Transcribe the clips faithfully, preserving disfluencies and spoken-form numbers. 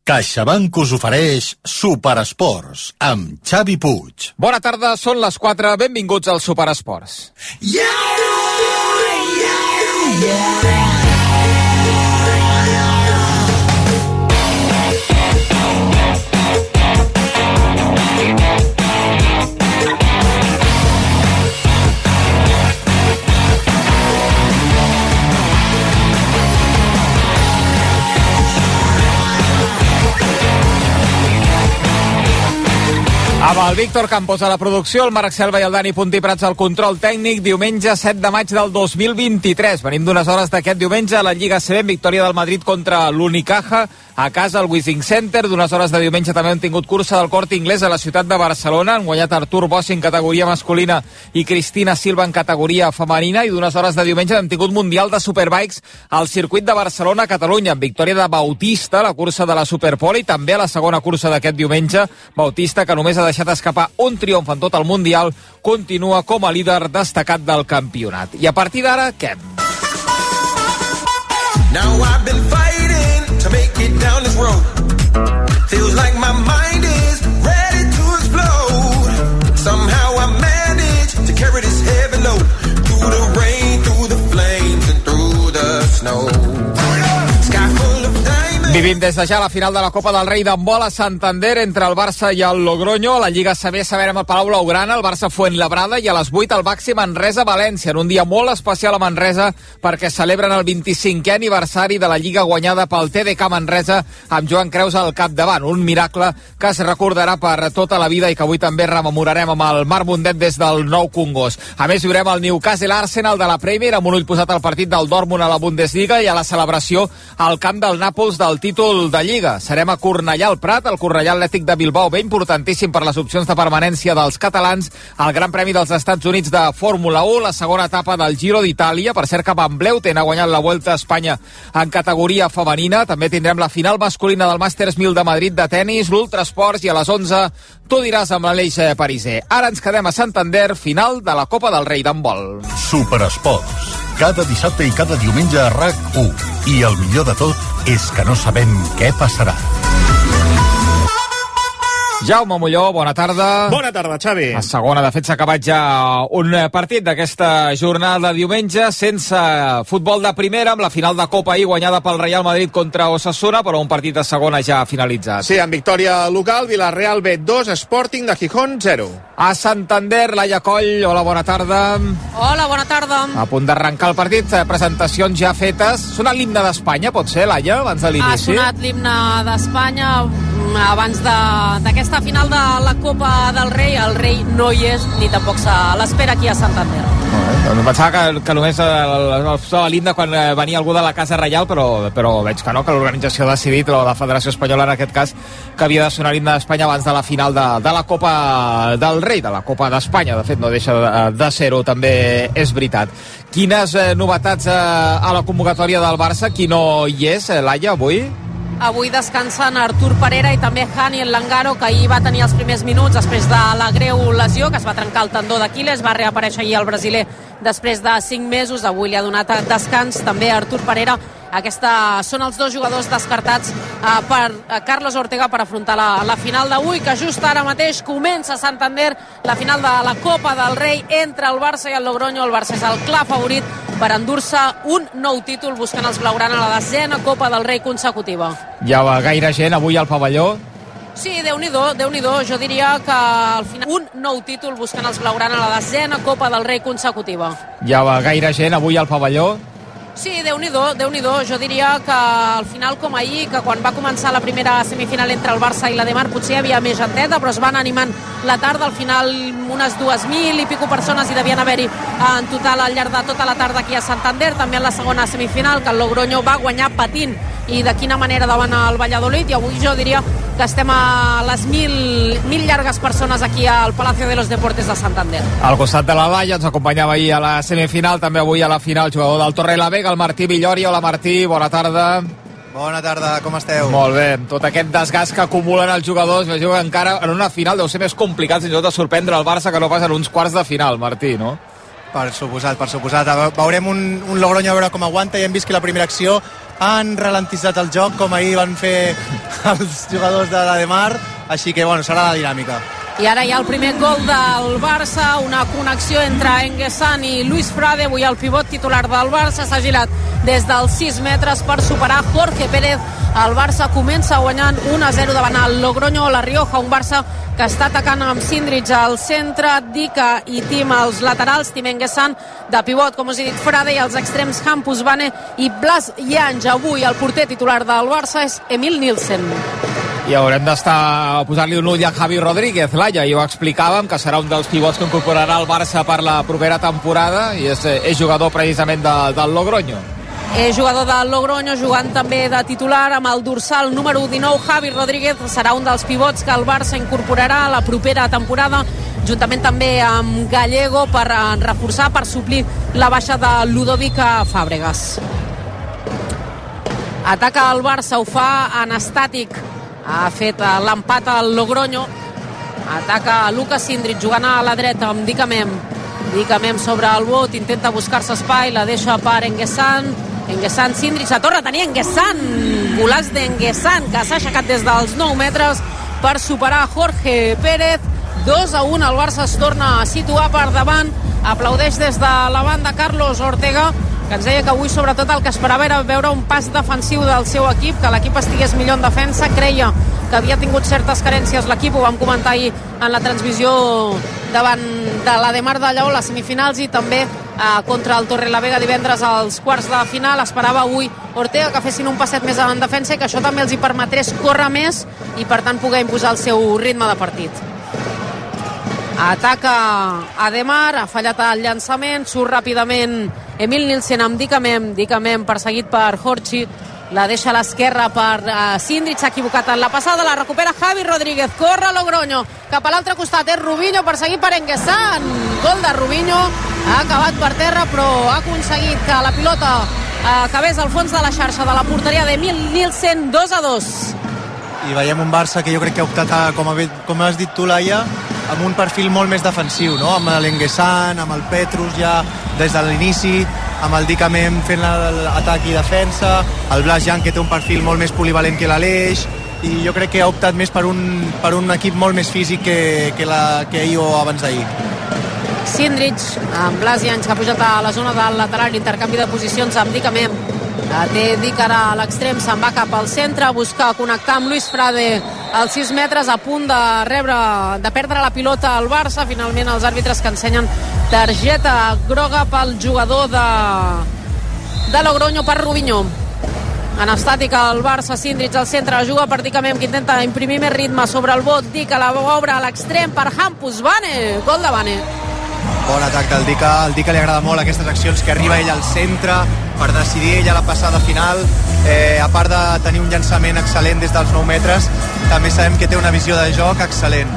CaixaBank us ofereix Superesports amb Xavi Puig. Bona tarda, són les quatre, benvinguts al Superesports. Yeah! Yeah! Yeah! Amb el Víctor Campos a la producció, el Marc Selva i el Dani Puntí Prats al control tècnic, diumenge set de maig del dos mil vint-i-tres. Venim d'unes hores d'aquest diumenge a la Lliga A C B, victòria del Madrid contra l'Unicaja, a casa al Wishing Center. D'unes hores de diumenge també hem tingut cursa del Corte Inglés a la ciutat de Barcelona. Han guanyat Artur Bossi en categoria masculina i Cristina Silva en categoria femenina. I d'unes hores de diumenge hem tingut Mundial de Superbikes al circuit de Barcelona a Catalunya, amb victòria de Bautista, la cursa de la Superpole, i també a la segona cursa d'aquest diumenge. Bautista, que només ha deixat escapar un triomf en tot el Mundial, continua com a líder destacat del campionat. I a partir d'ara, què? Now I've been fighting to make it down this road. Feels like my mind is ready to explode. Somehow I managed to carry this heavy load through the rain, through the flames and through the snow. Sky full of diamonds. Vivim des de ja la final de la Copa del Rei d'handbol a Santander entre el Barça i el Logroño. A la Lliga A C B saberem al Palau Blaugrana, el Barça Fuenlabrada, i a les vuit el Baxi Manresa València, en un dia molt especial a Manresa perquè celebren el vint-i-cinquè aniversari de la Lliga guanyada pel T D K Manresa amb Joan Creus al capdavant. Un miracle que es recordarà per tota la vida i que avui també rememorarem amb el Marc Mundet des del Nou Congost. A més, viurem el Newcastle Arsenal de la Premier amb un ull posat al partit del Dortmund a la Bundesliga i a la celebració al camp del Nàpols del títol de Lliga. Serem a Cornellà al Prat, el Cornellà Atlètic de Bilbao, bé importantíssim per les opcions de permanència dels catalans al Gran Premi dels Estats Units de Fórmula u, la segona etapa del Giro d'Itàlia. Per cert que Van Bleuten ha guanyat la Vuelta a Espanya en categoria femenina. També tindrem la final masculina del Masters mil de Madrid de tennis, l'Ultrasports, i a les onze tu diràs amb l'Aleix Pariser. Ara ens quedem a Santander, final de la Copa del Rei d'handbol. Superesports, cada dissabte i cada diumenge a RAC u. I el millor de tot és que no sabem què passarà. Jaume Molló, bona tarda. Bona tarda, Xavi. A segona, de fet, s'ha acabat ja un partit d'aquesta jornada de diumenge sense futbol de primera, amb la final de Copa ahir guanyada pel Real Madrid contra Osasuna, però un partit de segona ja finalitzat. Sí, amb victòria local, Villarreal B dos, Sporting de Gijón zero. A Santander, Laia Coll, hola, bona tarda. Hola, bona tarda. A punt d'arrencar el partit, presentacions ja fetes. Sona l'himne d'Espanya, pot ser, Laia, abans de l'inici? Ha sonat l'himne d'Espanya abans d'aquesta final de la Copa del Rei. El rei no hi és, ni tampoc se l'espera aquí a Santander. Em pensava que, que només sonava l'himne quan venia algú de la Casa Reial, però, però veig que no, que l'organització ha decidit, o la Federació Espanyola en aquest cas, que havia de sonar l'himne d'Espanya abans de la final de, de la Copa del Rei, de la Copa d'Espanya. De fet, no deixa de, de ser-ho, també és veritat. Quines eh, novetats eh, a la convocatòria del Barça? Qui no hi és, eh, Laia, avui? Avui descansen Artur Perera i també Haniel Langaro, que ahir va tenir els primers minuts després de la greu lesió, que es va trencar el tendó d'Aquiles. Va reaparèixer ahir el brasiler després de cinc mesos. Avui li ha donat descans també a Artur Perera. Aquesta són els dos jugadors descartats eh, per eh, Carlos Ortega per afrontar la, la final d'avui, que just ara mateix comença a Santander la final de la Copa del Rei entre el Barça i el Logroño. El Barça és el clar favorit per endur-se un nou títol, buscant els blaugrana la desena Copa del Rei consecutiva. Hi ha gaire gent avui al pavelló? Sí, Déu-n'hi-do, Déu-n'hi-do. Jo diria que al final un nou títol buscant els blaugrana la desena Copa del Rei consecutiva. Hi ha gaire gent avui al pavelló? Sí, Déu-n'hi-do, Déu-n'hi-do. Jo diria que al final, com ahir, que quan va començar la primera semifinal entre el Barça i la Demar, potser hi havia més genteta, però es van animant la tarda. Al final, unes dues mil i pico persones hi devien haver-hi en total al llarg de tota la tarda aquí a Santander. També en la segona semifinal, que el Logroño va guanyar patint, i de quina manera davant el Valladolid. I avui jo diria que estem a les mil, mil llargues persones aquí al Palacio de los Deportes de Santander. Al costat de la Laia ens acompanyava ahir a la semifinal, també avui a la final, jugador del Torrelavega, el Martí Villori. Hola Martí, bona tarda. Bona tarda, com esteu? Molt bé, tot aquest desgast que acumulen els jugadors, veig que encara en una final deu ser més complicat fins i tot de sorprendre el Barça que no pas en uns quarts de final, Martí, no? Per suposat, per suposat. Veurem un, un Logroño a veure com aguanta, i hem vist que la primera acció han ralentitzat el joc, com ahir van fer els jugadors de l'Ademar, així que bueno, serà la dinàmica. I ara hi ha el primer gol del Barça, una connexió entre Enguessan i Luis Frade. Avui el pivot titular del Barça s'ha girat des dels sis metres per superar Jorge Pérez. El Barça comença guanyant un a zero davant el Logroño, la Rioja, un Barça que està atacant amb Sindrich al centre, Dika i Tim als laterals, Tim Enguessan de pivot, com us he dit, Frade, i als extrems Hampus Vane i Blas Llange. Avui el porter titular del Barça és Emil Nielsen. I haurem d'estar a posar-li un ull a Javi Rodríguez, Laia, i ho explicàvem, que serà un dels pivots que incorporarà el Barça per la propera temporada, i és, és jugador precisament de, del Logroño. És jugador del Logroño, jugant també de titular amb el dorsal número dinou. Javi Rodríguez serà un dels pivots que el Barça incorporarà a la propera temporada, juntament també amb Gallego, per reforçar, per suplir la baixa de Ludovic Fàbregas. Ataca el Barça, ho fa en estàtic. Ha fet l'empat al Logroño. Ataca Lucas Sindrich jugant a la dreta amb Dicamem. Dicamem sobre el bot, intenta buscar-se espai, la deixa per Enguessan. Enguessan, Sindrich, a torre, tenia Enguessan. Golaç d'Enguessan, que s'ha aixecat des dels nou metres per superar Jorge Pérez. dos a un, el Barça es torna a situar per davant. Aplaudeix des de la banda Carlos Ortega, que ens deia que avui sobretot el que esperava era veure un pas defensiu del seu equip, que l'equip estigués millor en defensa. Creia que havia tingut certes carències l'equip, ho vam comentar ahir en la transmissió davant de l'Ademar de Lleó, les semifinals, i també eh, contra el Torrelavega divendres als quarts de final. Esperava avui Ortega que fessin un passet més en defensa i que això també els hi permetés córrer més i per tant poder imposar el seu ritme de partit. Ataca Ademar, ha fallat el llançament, surt ràpidament Emil Nielsen amb Dicamem, Dicamem perseguit per Horchi, la deixa a l'esquerra per uh, Sindrich, s'ha equivocat en la passada, la recupera Javi Rodríguez, corre Logroño, cap a l'altre costat és Rubinho, perseguit per Enguessan, gol de Rubinho, ha acabat per terra però ha aconseguit que la pilota uh, acabés al fons de la xarxa de la porteria d'Emil Nielsen. Dos a dos. I veiem un Barça que jo crec que ha optat, a, com, a, com has dit tu, Laia, amb un perfil molt més defensiu, no? Amb l'Enguessan, amb el Petrus ja des de l'inici, amb el Dicamem fent l'atac i defensa, el Blas Llange, que té un perfil molt més polivalent que l'Aleix, i jo crec que ha optat més per un, per un equip molt més físic que, que, la, que ahir o abans d'ahir. Sindrich, amb Blas Llange, que ha pujat a la zona del lateral, intercanvi de posicions amb Dicamem. Té Dic ara a l'extrem, se'n va cap al centre, busca connectar amb Luis Frade als sis metres, a punt de rebre, de perdre la pilota al Barça. Finalment els àrbitres que ensenyen targeta groga pel jugador de, de Logroño, per Rubinho. En estàtica el Barça, Sindrich al centre, juga per Dicamem, que intenta imprimir més ritme sobre el bot. Dic a la obra a l'extrem per Hampus Vane, gol de Vane. Bon atac del Dica, al Dica li agrada molt aquestes accions que arriba ell al centre per decidir ella la passada final, eh, a part de tenir un llançament excel·lent des dels nou metres, també sabem que té una visió de joc excel·lent.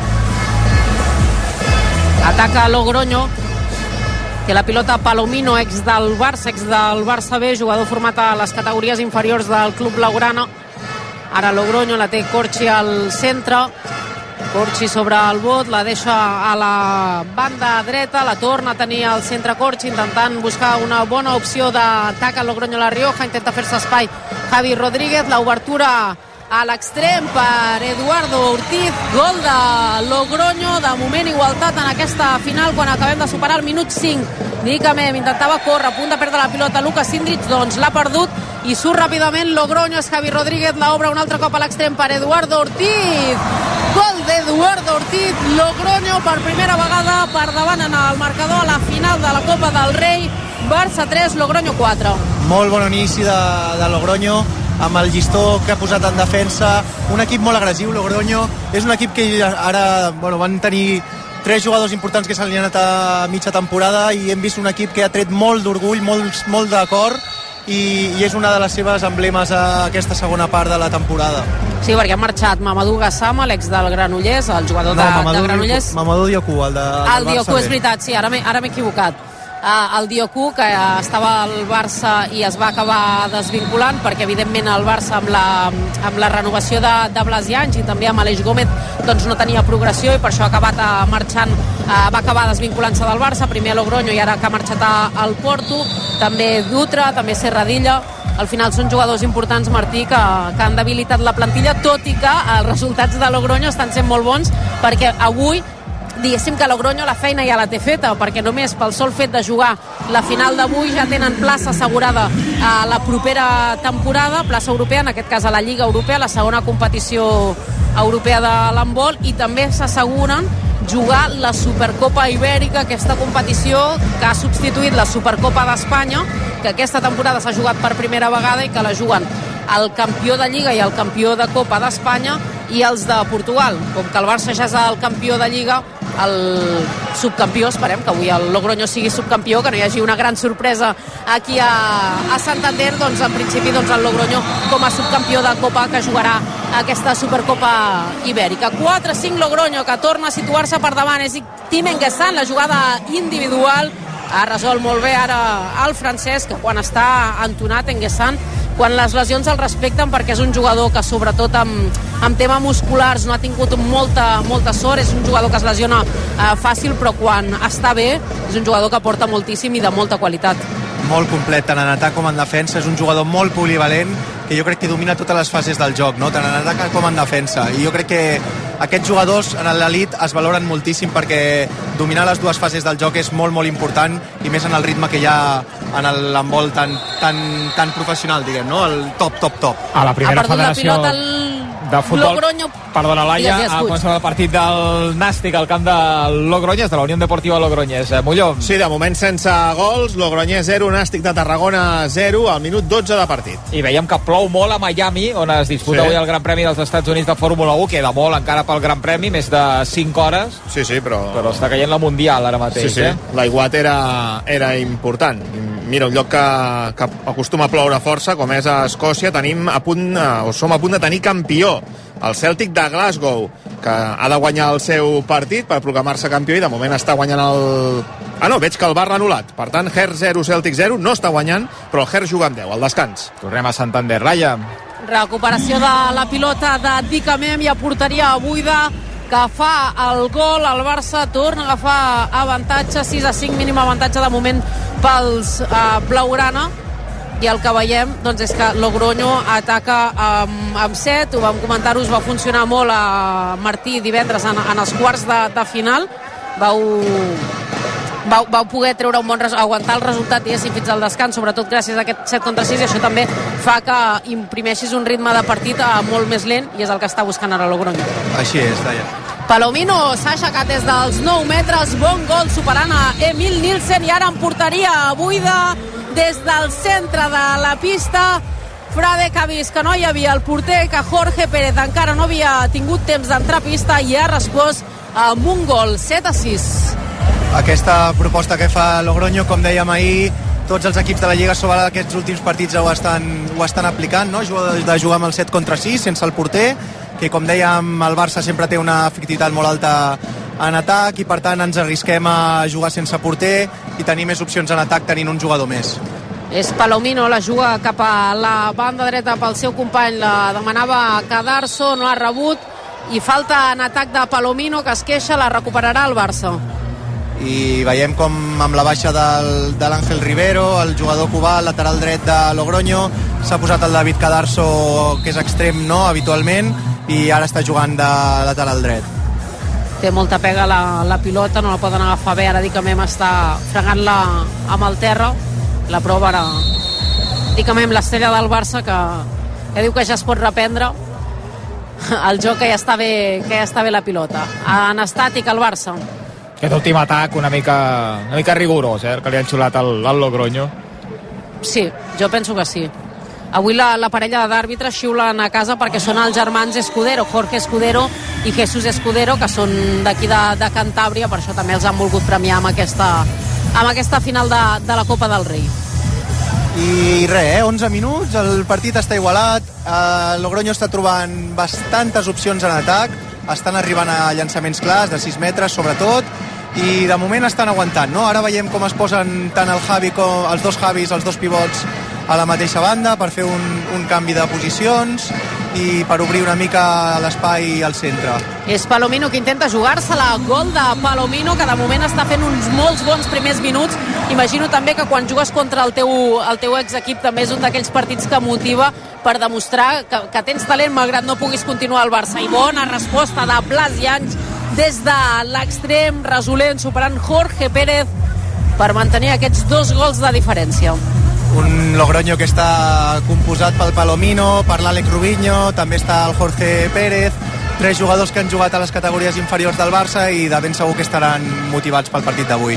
Ataca Logroño, té la pilota Palomino, ex del Barça, ex del Barça B, jugador format a les categories inferiors del club blaugrana. Ara Logroño la té Corchi al centre, Corchi sobre el bot, la deixa a la banda dreta, la torna a tenir al centre Corchi, intentant buscar una bona opció d'atac a Logroño la Rioja, intenta fer-se espai Javi Rodríguez, l'obertura a l'extrem per Eduardo Ortiz, gol de Logroño, de moment igualtat en aquesta final quan acabem de superar el minut cinc. Dicamem intentava córrer, a punt de perdre la pilota Lucas Sindrich, doncs l'ha perdut i surt ràpidament Logroño, és Javi Rodríguez, l'obre un altre cop a l'extrem per Eduardo Ortiz, gol d'Eduardo Ortiz. Logroño per primera vegada per davant en el marcador a la final de la Copa del Rei. Barça tres, Logroño quatre. Molt bon inici de, de Logroño, amb el llistó que ha posat en defensa, un equip molt agressiu. Logroño és un equip que ara bueno, van tenir tres jugadors importants que s'han anat a mitja temporada i hem vist un equip que ha tret molt d'orgull, molt, molt d'acord, i, i és una de les seves emblemes a aquesta segona part de la temporada. Sí, perquè ha marxat Mamadou Gassama, l'ex del Granollers, el jugador no, de, Mamadou, de Granollers. Mamadou Diocú, el de el Diocú, és veritat, sí, ara m'he equivocat. Uh, el Diocú, que uh, estava al Barça i es va acabar desvinculant perquè evidentment el Barça amb la, amb la renovació de, de Blas Llange i també amb Aleix Gómez doncs no tenia progressió i per això ha acabat uh, marxant, uh, va acabar desvinculant-se del Barça, primer a Logroño i ara que ha marxat a, al Porto, també Dutra, també Serradilla, al final són jugadors importants, Martí, que, que han debilitat la plantilla, tot i que els resultats de Logroño estan sent molt bons, perquè avui diguéssim que Logroño la feina ja la té feta, perquè només pel sol fet de jugar la final d'avui ja tenen plaça assegurada a la propera temporada, plaça europea, en aquest cas a la Lliga Europea, la segona competició europea de l'handbol, i també s'asseguren jugar la Supercopa Ibèrica, aquesta competició que ha substituït la Supercopa d'Espanya, que aquesta temporada s'ha jugat per primera vegada i que la juguen el campió de Lliga i el campió de Copa d'Espanya i els de Portugal. Com que el Barça ja és el campió de Lliga, el subcampió, esperem que avui el Logroño sigui subcampió, que no hi hagi una gran sorpresa aquí a, a Santander, doncs en principi doncs el Logroño com a subcampió de Copa que jugarà aquesta Supercopa Ibèrica. quatre cinc Logroño, que torna a situar-se per davant, és Tim Enguessan, la jugada individual, ha resolt molt bé ara el francès, que quan està entonat Enguessan, quan les lesions el respecten, perquè és un jugador que sobretot amb, amb temes musculars no ha tingut molta, molta sort, és un jugador que es lesiona eh, fàcil, però quan està bé és un jugador que aporta moltíssim i de molta qualitat. Molt complet, tant en atac com en defensa, és un jugador molt polivalent, que jo crec que domina totes les fases del joc, no? Tant en atac com en defensa, i jo crec que aquests jugadors en l'elit es valoren moltíssim, perquè dominar les dues fases del joc és molt, molt important, i més en el ritme que hi ha en l'handbol tan, tan, tan professional, diguem, no? El top, top, top. A la primera federació la el... de futbol, Logroño. Perdona, Laia, Digues, ha començat el partit del Nàstic al camp de Logroñés, de la Unió Deportiva Logroñés. Eh, Molló. Sí, de moment sense gols, Logroñés zero, Nàstic de Tarragona zero, al minut dotze de partit. I veiem que plou molt a Miami, on es disputa sí. avui el Gran Premi dels Estats Units de Fórmula u, queda molt encara pel Gran Premi, més de cinc hores. Sí, sí, però... Però està caient la Mundial ara mateix, sí, sí. eh? L'aiguat era, era important. Mira, un lloc que, que acostuma a ploure força, com és a Escòcia, tenim a punt, o som a punt de tenir campió, el Celtic de Glasgow, que ha de guanyar el seu partit per proclamar-se campió, i de moment està guanyant el... Ah, no, veig que el V A R l'ha anul·lat. Per tant, Hertz zero, Celtic zero, no està guanyant, però el Hertz juga amb deu, al descans. Tornem a Santander. Laia. Recuperació de la pilota de Dicamem i a porteria buida, que fa el gol. El Barça torna a agafar avantatge, sis a cinc, mínim avantatge de moment pels uh, blaugrana, i el que veiem doncs, és que Logroño ataca amb, amb set, ho vam comentar-ho, us va funcionar molt a Martí divendres en, en els quarts de, de final, vau, vau, vau poder treure un bon res, aguantar el resultat diguéssim fins al descans, sobretot gràcies a aquest set contra sis, i això també fa que imprimeixis un ritme de partit uh, molt més lent, i és el que està buscant ara Logroño. Així és, Laia. Palomino s'ha aixecat des dels nou metres, bon gol superant a Emil Nielsen, i ara en porteria buida des del centre de la pista. Fradek ha vist que no hi havia el porter, que Jorge Pérez encara no havia tingut temps d'entrar a pista, i ha respost amb un gol, set a sis. Aquesta proposta que fa Logroño, com dèiem ahir, tots els equips de la Lliga sobre aquests últims partits ho estan, ho estan aplicant, no? De jugar amb el set contra sis, sense el porter, que com dèiem el Barça sempre té una efectivitat molt alta en atac, i per tant ens arrisquem a jugar sense porter i tenir més opcions en atac tenint un jugador més. És Palomino, la juga cap a la banda dreta pel seu company, la demanava Cadarso, no ha rebut, i falta en atac de Palomino, que es queixa, la recuperarà el Barça. I veiem com amb la baixa del, de l'Àngel Rivero, el jugador cubà, el lateral dret de Logroño, s'ha posat el David Cadarso, que és extrem, no?, habitualment, i ara està jugant de lateral dret. Té molta pega la, la pilota, no la poden agafar bé, ara Dicamem està fregant-la amb el terra, la prova ara Dicamem, l'estrella del Barça, que, que diu que ja es pot reprendre el joc, que ja està bé, que ja està bé la pilota. En estàtic el Barça. Aquest últim atac una mica, una mica rigorós, eh, que li han xulat al, al Logroño. Sí, jo penso que sí. Avui la, la parella d'àrbitres xiulen a casa perquè són els germans Escudero, Jorge Escudero i Jesús Escudero, que són d'aquí de, de Cantàbria, per això també els han volgut premiar amb aquesta, amb aquesta final de, de la Copa del Rei. I res, eh? onze minuts, el partit està igualat, eh, Logroño està trobant bastantes opcions en atac, estan arribant a llançaments clars de sis metres sobretot, i de moment estan aguantant, no? Ara veiem com es posen tant el Javi com els dos Javis, els dos pivots a la mateixa banda per fer un, un canvi de posicions, i per obrir una mica l'espai al centre. És Palomino que intenta jugar-se-la. Gol de Palomino, que de moment està fent uns molts bons primers minuts. Imagino també que quan jugues contra el teu, el teu exequip també és un d'aquells partits que motiva per demostrar que, que tens talent malgrat no puguis continuar al Barça. I bona resposta de Blas Llanys des de l'extrem, resolent, superant Jorge Pérez per mantenir aquests dos gols de diferència. Un Logroño que està composat pel Palomino, per l'Àlex Rubinho, també està el Jorge Pérez, tres jugadors que han jugat a les categories inferiors del Barça i de ben segur que estaran motivats pel partit d'avui.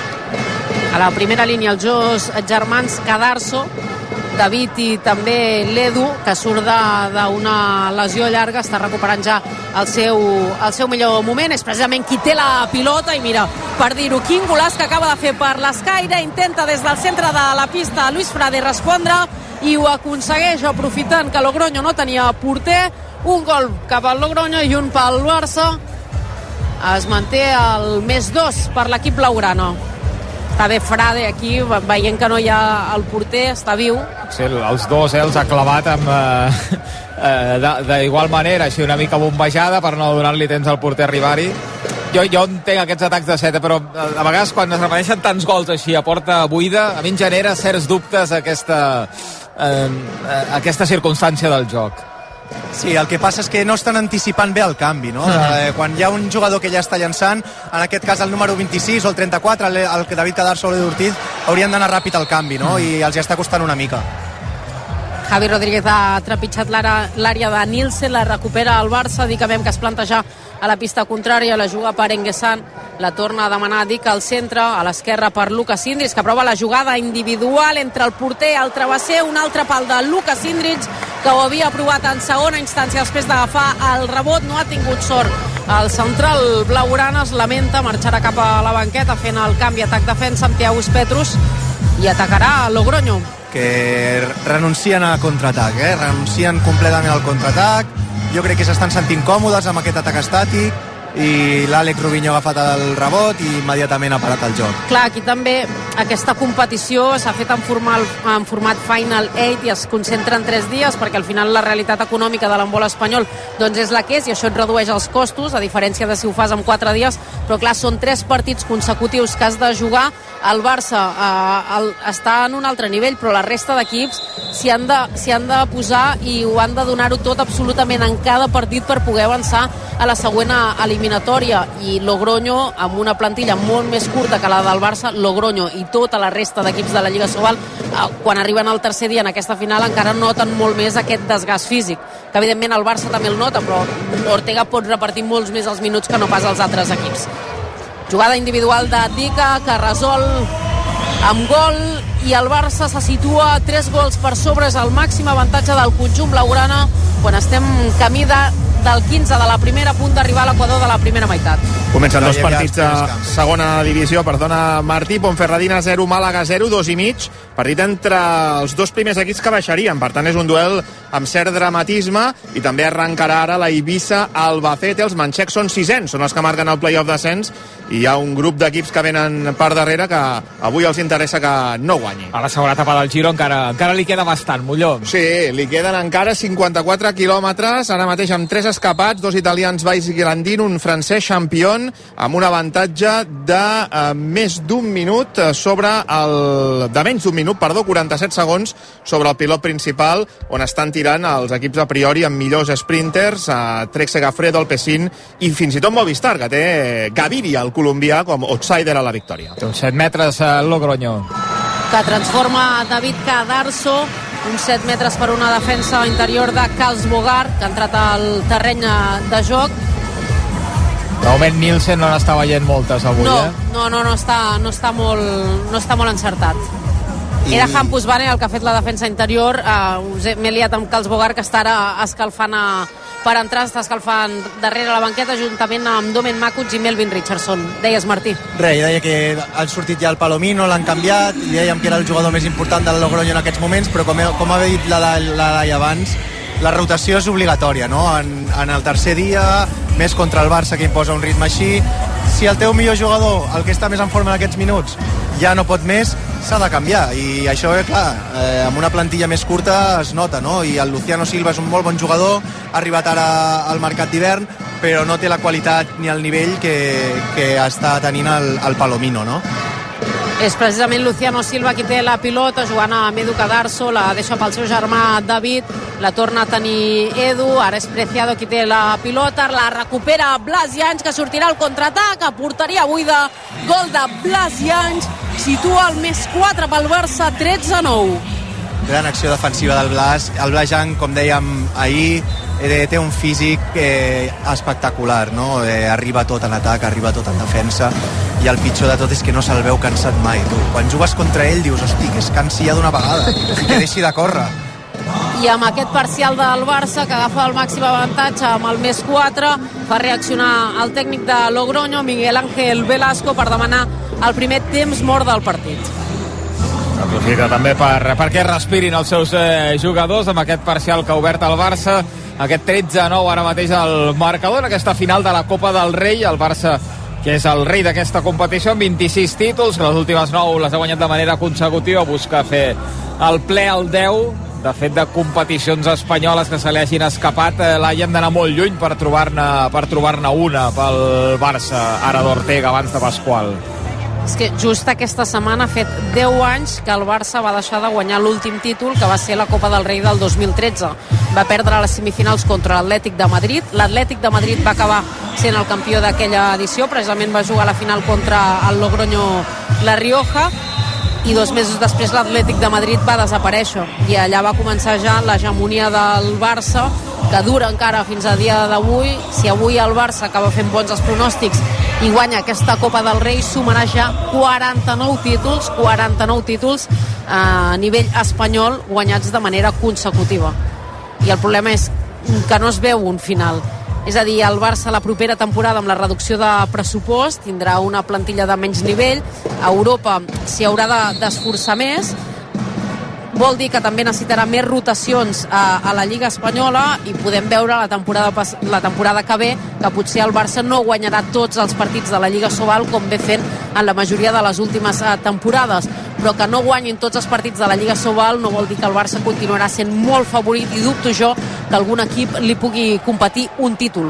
A la primera línia els dos germans Cadarso, David i també l'Edu, que surt d'una lesió llarga, està recuperant ja el seu, el seu millor moment. És precisament qui té la pilota i mira, per dir-ho, quin golaç que acaba de fer per l'Escaire. Intenta des del centre de la pista Luis Frade respondre i ho aconsegueix aprofitant que Logroño no tenia porter. Un gol cap al Logroño i un pel Barça. Es manté el més dos per l'equip blaugrana. Està bé Frade aquí, veient que no hi ha el porter, està viu. Sí, els dos eh, els ha clavat amb eh, eh, d'igual manera, així una mica bombejada per no donar-li temps al porter arribar-hi. Jo, jo entenc aquests atacs de seta, però a vegades quan es repeteixen tants gols així a porta buida, a mi em genera certs dubtes aquesta, eh, aquesta circumstància del joc. Sí, el que passa és que no estan anticipant bé el canvi, no? Uh-huh. Quan hi ha un jugador que ja està llançant, en aquest cas el número vint-i-sis o el trenta-quatre, el, el David Cadarso o l'Edu Ortiz, haurien d'anar ràpid al canvi, no? I els hi està costant una mica. Javi Rodríguez ha trepitjat l'àrea de Nielsen, la recupera el Barça. Dicamem que es planteja a la pista contrària, la juga per Enguessan, la torna a demanar Dic al centre, a l'esquerra per Lucas Indrich, que prova la jugada individual entre el porter i el travesser, un altre pal de Lucas Indrich, que ho havia provat en segona instància després d'agafar el rebot, no ha tingut sort. El central blaugrana es lamenta, marxarà cap a la banqueta fent el canvi atac-defensa amb Thiago Petrus i atacarà Logroño. Que renuncien a contraatac, eh? renuncien completament al contraatac. Jo crec que s'estan sentint còmodes amb aquest atac estàtic i l'Àlex Rubinho ha agafat el rebot i immediatament ha parat el joc. Clar, aquí també aquesta competició s'ha fet en format, en format Final eight i es concentra en tres dies perquè al final la realitat econòmica de l'handbol espanyol doncs és la que és i això et redueix els costos, a diferència de si ho fas en quatre dies, però clar, són tres partits consecutius que has de jugar. El Barça eh, el, està en un altre nivell, però la resta d'equips s'hi han, han de posar i ho han de donar-ho tot absolutament en cada partit per poder avançar a la següent eliminatòria. I Logroño, amb una plantilla molt més curta que la del Barça, Logroño i tota la resta d'equips de la Lliga Sobal, eh, quan arriben al tercer dia en aquesta final encara noten molt més aquest desgast físic, que evidentment el Barça també el nota, però Ortega pot repartir molts més els minuts que no pas els altres equips. Jugada individual de Dica, que resol amb gol, i el Barça se situa tres gols per sobre, és el màxim avantatge del conjunt blaugrana quan estem camí de, del quinze de la primera, a punt d'arribar a l'equador de la primera meitat. Comencen dos partits de segona divisió, perdona Martí. Ponferradina zero, Màlaga zero, dos i mig, partit entre els dos primers equips que baixarien, per tant és un duel amb cert dramatisme, i també arrencarà ara la Eivissa Albacete. Els manxecs són sisens, són els que marquen el play-off d'ascens, i hi ha un grup d'equips que venen per darrere que avui els interessa que no guanyi. A la segona etapa del Giro encara, encara li queda bastant, Molló. Sí, li queden encara cinquanta-quatre quilòmetres, ara mateix amb tres escapats, dos italians Valls i Glandin, un francès Champion, amb un avantatge de eh, més d'un minut sobre el... de menys d'un minut, perdó, quaranta-set segons sobre el pilot principal, on estan tirant els equips a priori amb millors sprinters, a Trek Segafredo, el Pessin i fins i tot Movistar, que té Gaviria, el colombià, com outsider a la victòria. Té uns set metres a Logroño. Que transforma David Cadarso, uns set metres per una defensa interior de Carls Bogart, que ha entrat al terreny de joc. De moment Nielsen no n'està veient moltes avui, no, eh? No, no, no està, no està, molt, no està molt encertat. I... Era Hampus Bane el que ha fet la defensa interior. Uh, M'he liat amb Carls Bogart, que està ara escalfant a, per entrar, està escalfant darrere la banqueta juntament amb Domen Makuc i Melvin Richardson. Deies, Martí? Res, deia que ha sortit ja el Palomino, l'han canviat, i dèiem que era el jugador més important del Logroño en aquests moments, però com, he, com ha dit la Laia abans, la rotació és obligatòria, no? En, en el tercer dia, més contra el Barça, que imposa un ritme així. Si el teu millor jugador, el que està més en forma en aquests minuts, ja no pot més, s'ha de canviar, i això, eh, clar, eh, amb una plantilla més curta es nota, no? I el Luciano Silva és un molt bon jugador, ha arribat ara al mercat d'hivern, però no té la qualitat ni el nivell que, que està tenint el, el Palomino, no? És precisament Luciano Silva qui té la pilota, jugant amb Edu Cadarso, la deixa pel seu germà David, la torna a tenir Edu, ara és Preciado qui té la pilota, la recupera Blas Llanys, que sortirà al contraatac, a porteria buida, gol de Blas Llanys, situa el més quatre pel Barça, tretze a nou. Gran acció defensiva del Blas, el Blas Llanys, com dèiem ahir, eh, té un físic eh, espectacular, no? Eh, arriba tot en atac, arriba tot en defensa, i el pitjor de tot és que no se'l veu cansat mai, tu. Quan jugues contra ell dius, hosti, que es cansi ja d'una vegada, que deixi de córrer. I amb aquest parcial del Barça, que agafa el màxim avantatge amb el més quatre, fa reaccionar el tècnic de Logroño, Miguel Ángel Velasco, per demanar el primer temps mort del partit. Aprofita també per, perquè respirin els seus eh, jugadors amb aquest parcial que ha obert el Barça, aquest tretze a nou ara mateix al marcador en aquesta final de la Copa del Rei. El Barça, que és el rei d'aquesta competició, amb vint-i-sis títols, que les últimes nou les ha guanyat de manera consecutiva, busca fer el ple al deu. De fet, de competicions espanyoles que se li hagin escapat, eh, l'Ai hem d'anar molt lluny per trobar-ne per trobar-ne una pel Barça, ara d'Ortega, abans de Pasqual. És que just aquesta setmana ha fet deu anys que el Barça va deixar de guanyar l'últim títol, que va ser la Copa del Rei del dos mil tretze. Va perdre les semifinals contra l'Atlètic de Madrid. L'Atlètic de Madrid va acabar sent el campió d'aquella edició, precisament va jugar a la final contra el Logroño La Rioja, i dos mesos després l'Atlètic de Madrid va desaparèixer, i allà va començar ja l'hegemonia del Barça, que dura encara fins a dia d'avui. Si avui el Barça acaba fent bons els pronòstics i guanya aquesta Copa del Rei, sumarà ja quaranta-nou títols, quaranta-nou títols a nivell espanyol guanyats de manera consecutiva. I el problema és que no es veu un final. És a dir, el Barça la propera temporada, amb la reducció de pressupost, tindrà una plantilla de menys nivell. A Europa s'hi haurà d'esforçar més. Vol dir que també necessitarà més rotacions a, a la Lliga Espanyola, i podem veure la temporada, la temporada que ve que potser el Barça no guanyarà tots els partits de la Lliga Sobal com ve fent en la majoria de les últimes eh, temporades, però que no guanyin tots els partits de la Lliga Sobal no vol dir que el Barça continuarà sent molt favorit, i dubto jo que algun equip li pugui competir un títol.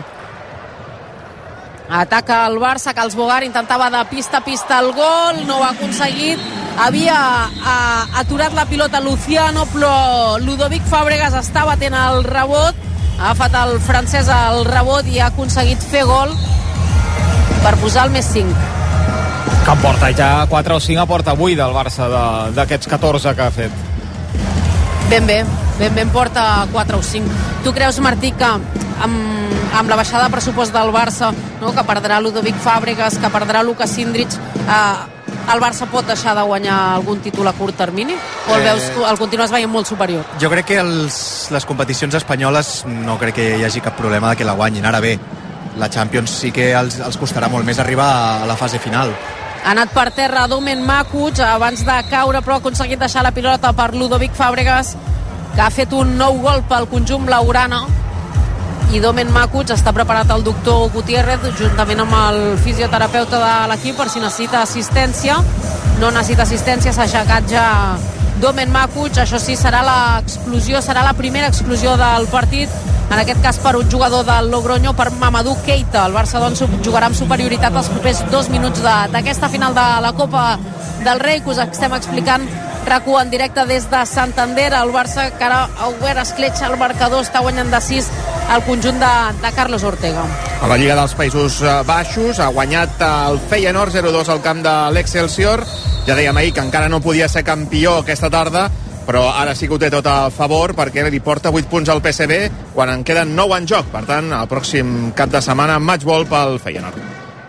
Ataca el Barça, Carles Bogar intentava de pista a pista el gol, no ho ha aconseguit, havia a, aturat la pilota Luciano, però Ludovic Fàbregas està batent el rebot, ha agafat el francès el rebot i ha aconseguit fer gol per posar el més cinc. Que en porta ja quatre o cinc a porta buida el Barça d'aquests catorze que ha fet. Ben bé, ben bé en porta quatre o cinc. Tu creus, Martí, que amb, amb la baixada de pressupost del Barça, no, que perdrà Ludovic Fàbregas, que perdrà Lucas Sindrich, eh, el Barça pot deixar de guanyar algun títol a curt termini? O el, veus, el continues veient molt superior? Jo crec que els, les competicions espanyoles no crec que hi hagi cap problema de que la guanyin. Ara bé, la Champions sí que els, els costarà molt més arribar a la fase final. Ha anat per terra Domen Makuc abans de caure, però ha aconseguit deixar la pilota per Ludovic Fàbregas, que ha fet un nou gol pel conjunt blaugrana. I Domen Makuc està preparat el doctor Gutiérrez juntament amb el fisioterapeuta de l'equip per si necessita assistència. No necessita assistència, s'ha aixecat ja Domen Makuc. Això sí, serà l'explosió, serà la primera explosió del partit, en aquest cas per un jugador del Logroño, per Mamadou Keita. El Barça doncs jugarà amb superioritat els propers dos minuts d'aquesta final de la Copa del Rei, que us estem explicant RAC u en directe des de Santander. El Barça, que ara ha obert escletxa el marcador, està guanyant de sis el conjunt de, de Carlos Ortega. A la Lliga dels Països Baixos ha guanyat el Feyenoord zero dos al camp de l'Excelsior. Ja dèiem ahir que encara no podia ser campió aquesta tarda, però ara sí que ho té tot a favor, perquè li porta vuit punts al P S V quan en queden nou en joc. Per tant, el pròxim cap de setmana matchball pel Feyenoord.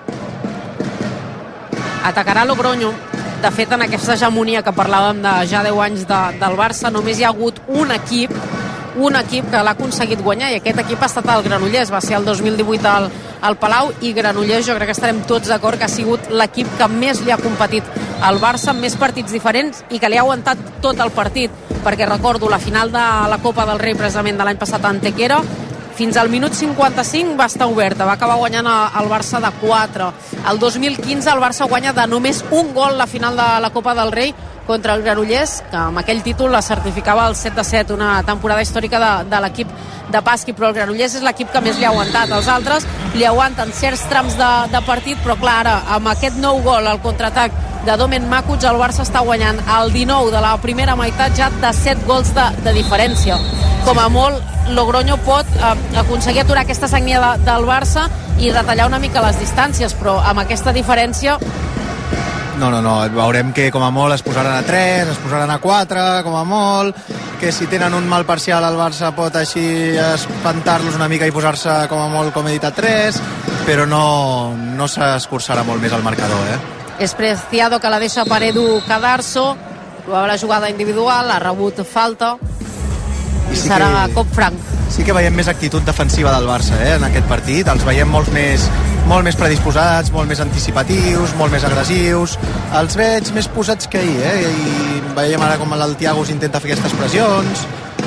Atacarà Logroño. De fet, en aquesta hegemonia que parlàvem de ja deu anys de, del Barça, només hi ha hagut un equip un equip que l'ha aconseguit guanyar, i aquest equip ha estat el Granollers. Va ser el dos mil divuit al, al Palau, i Granollers jo crec que estarem tots d'acord que ha sigut l'equip que més li ha competit al Barça, amb més partits diferents, i que li ha aguantat tot el partit, perquè recordo la final de la Copa del Rei precisament de l'any passat a Antequera, fins al minut cinquanta-cinc va estar oberta, va acabar guanyant el Barça de quatre. El dos mil quinze el Barça guanya de només un gol la final de la Copa del Rei contra el Granollers, que amb aquell títol la certificava el set de set, una temporada històrica de, de l'equip de Pasqui, però el Granollers és l'equip que més li ha aguantat. Els altres li aguanten certs trams de, de partit, però clar, ara amb aquest nou gol al contraatac de Domen Makuc, el Barça està guanyant el dinou de la primera meitat ja de set gols de, de diferència. Com a molt, Logroño pot eh, aconseguir aturar aquesta sagnia de, del Barça i retallar una mica les distàncies, però amb aquesta diferència No, no, no, veurem que com a molt es posaran a tres, es posaran a quatre, com a molt, que si tenen un mal parcial el Barça pot així espantar-los una mica i posar-se com a molt, com he dit, a tres, però no, no s'escurçarà molt més el marcador, eh? És Preciado que la deixa per Edu Cadarso, la jugada individual, ha rebut falta i, i sí serà que, cop franc. Sí que veiem més actitud defensiva del Barça, eh, en aquest partit, els veiem molt més molt més predisposats, molt més anticipatius, molt més agressius, els veig més posats que ahir, eh? I veiem ara com el Thiago intenta fer aquestes pressions.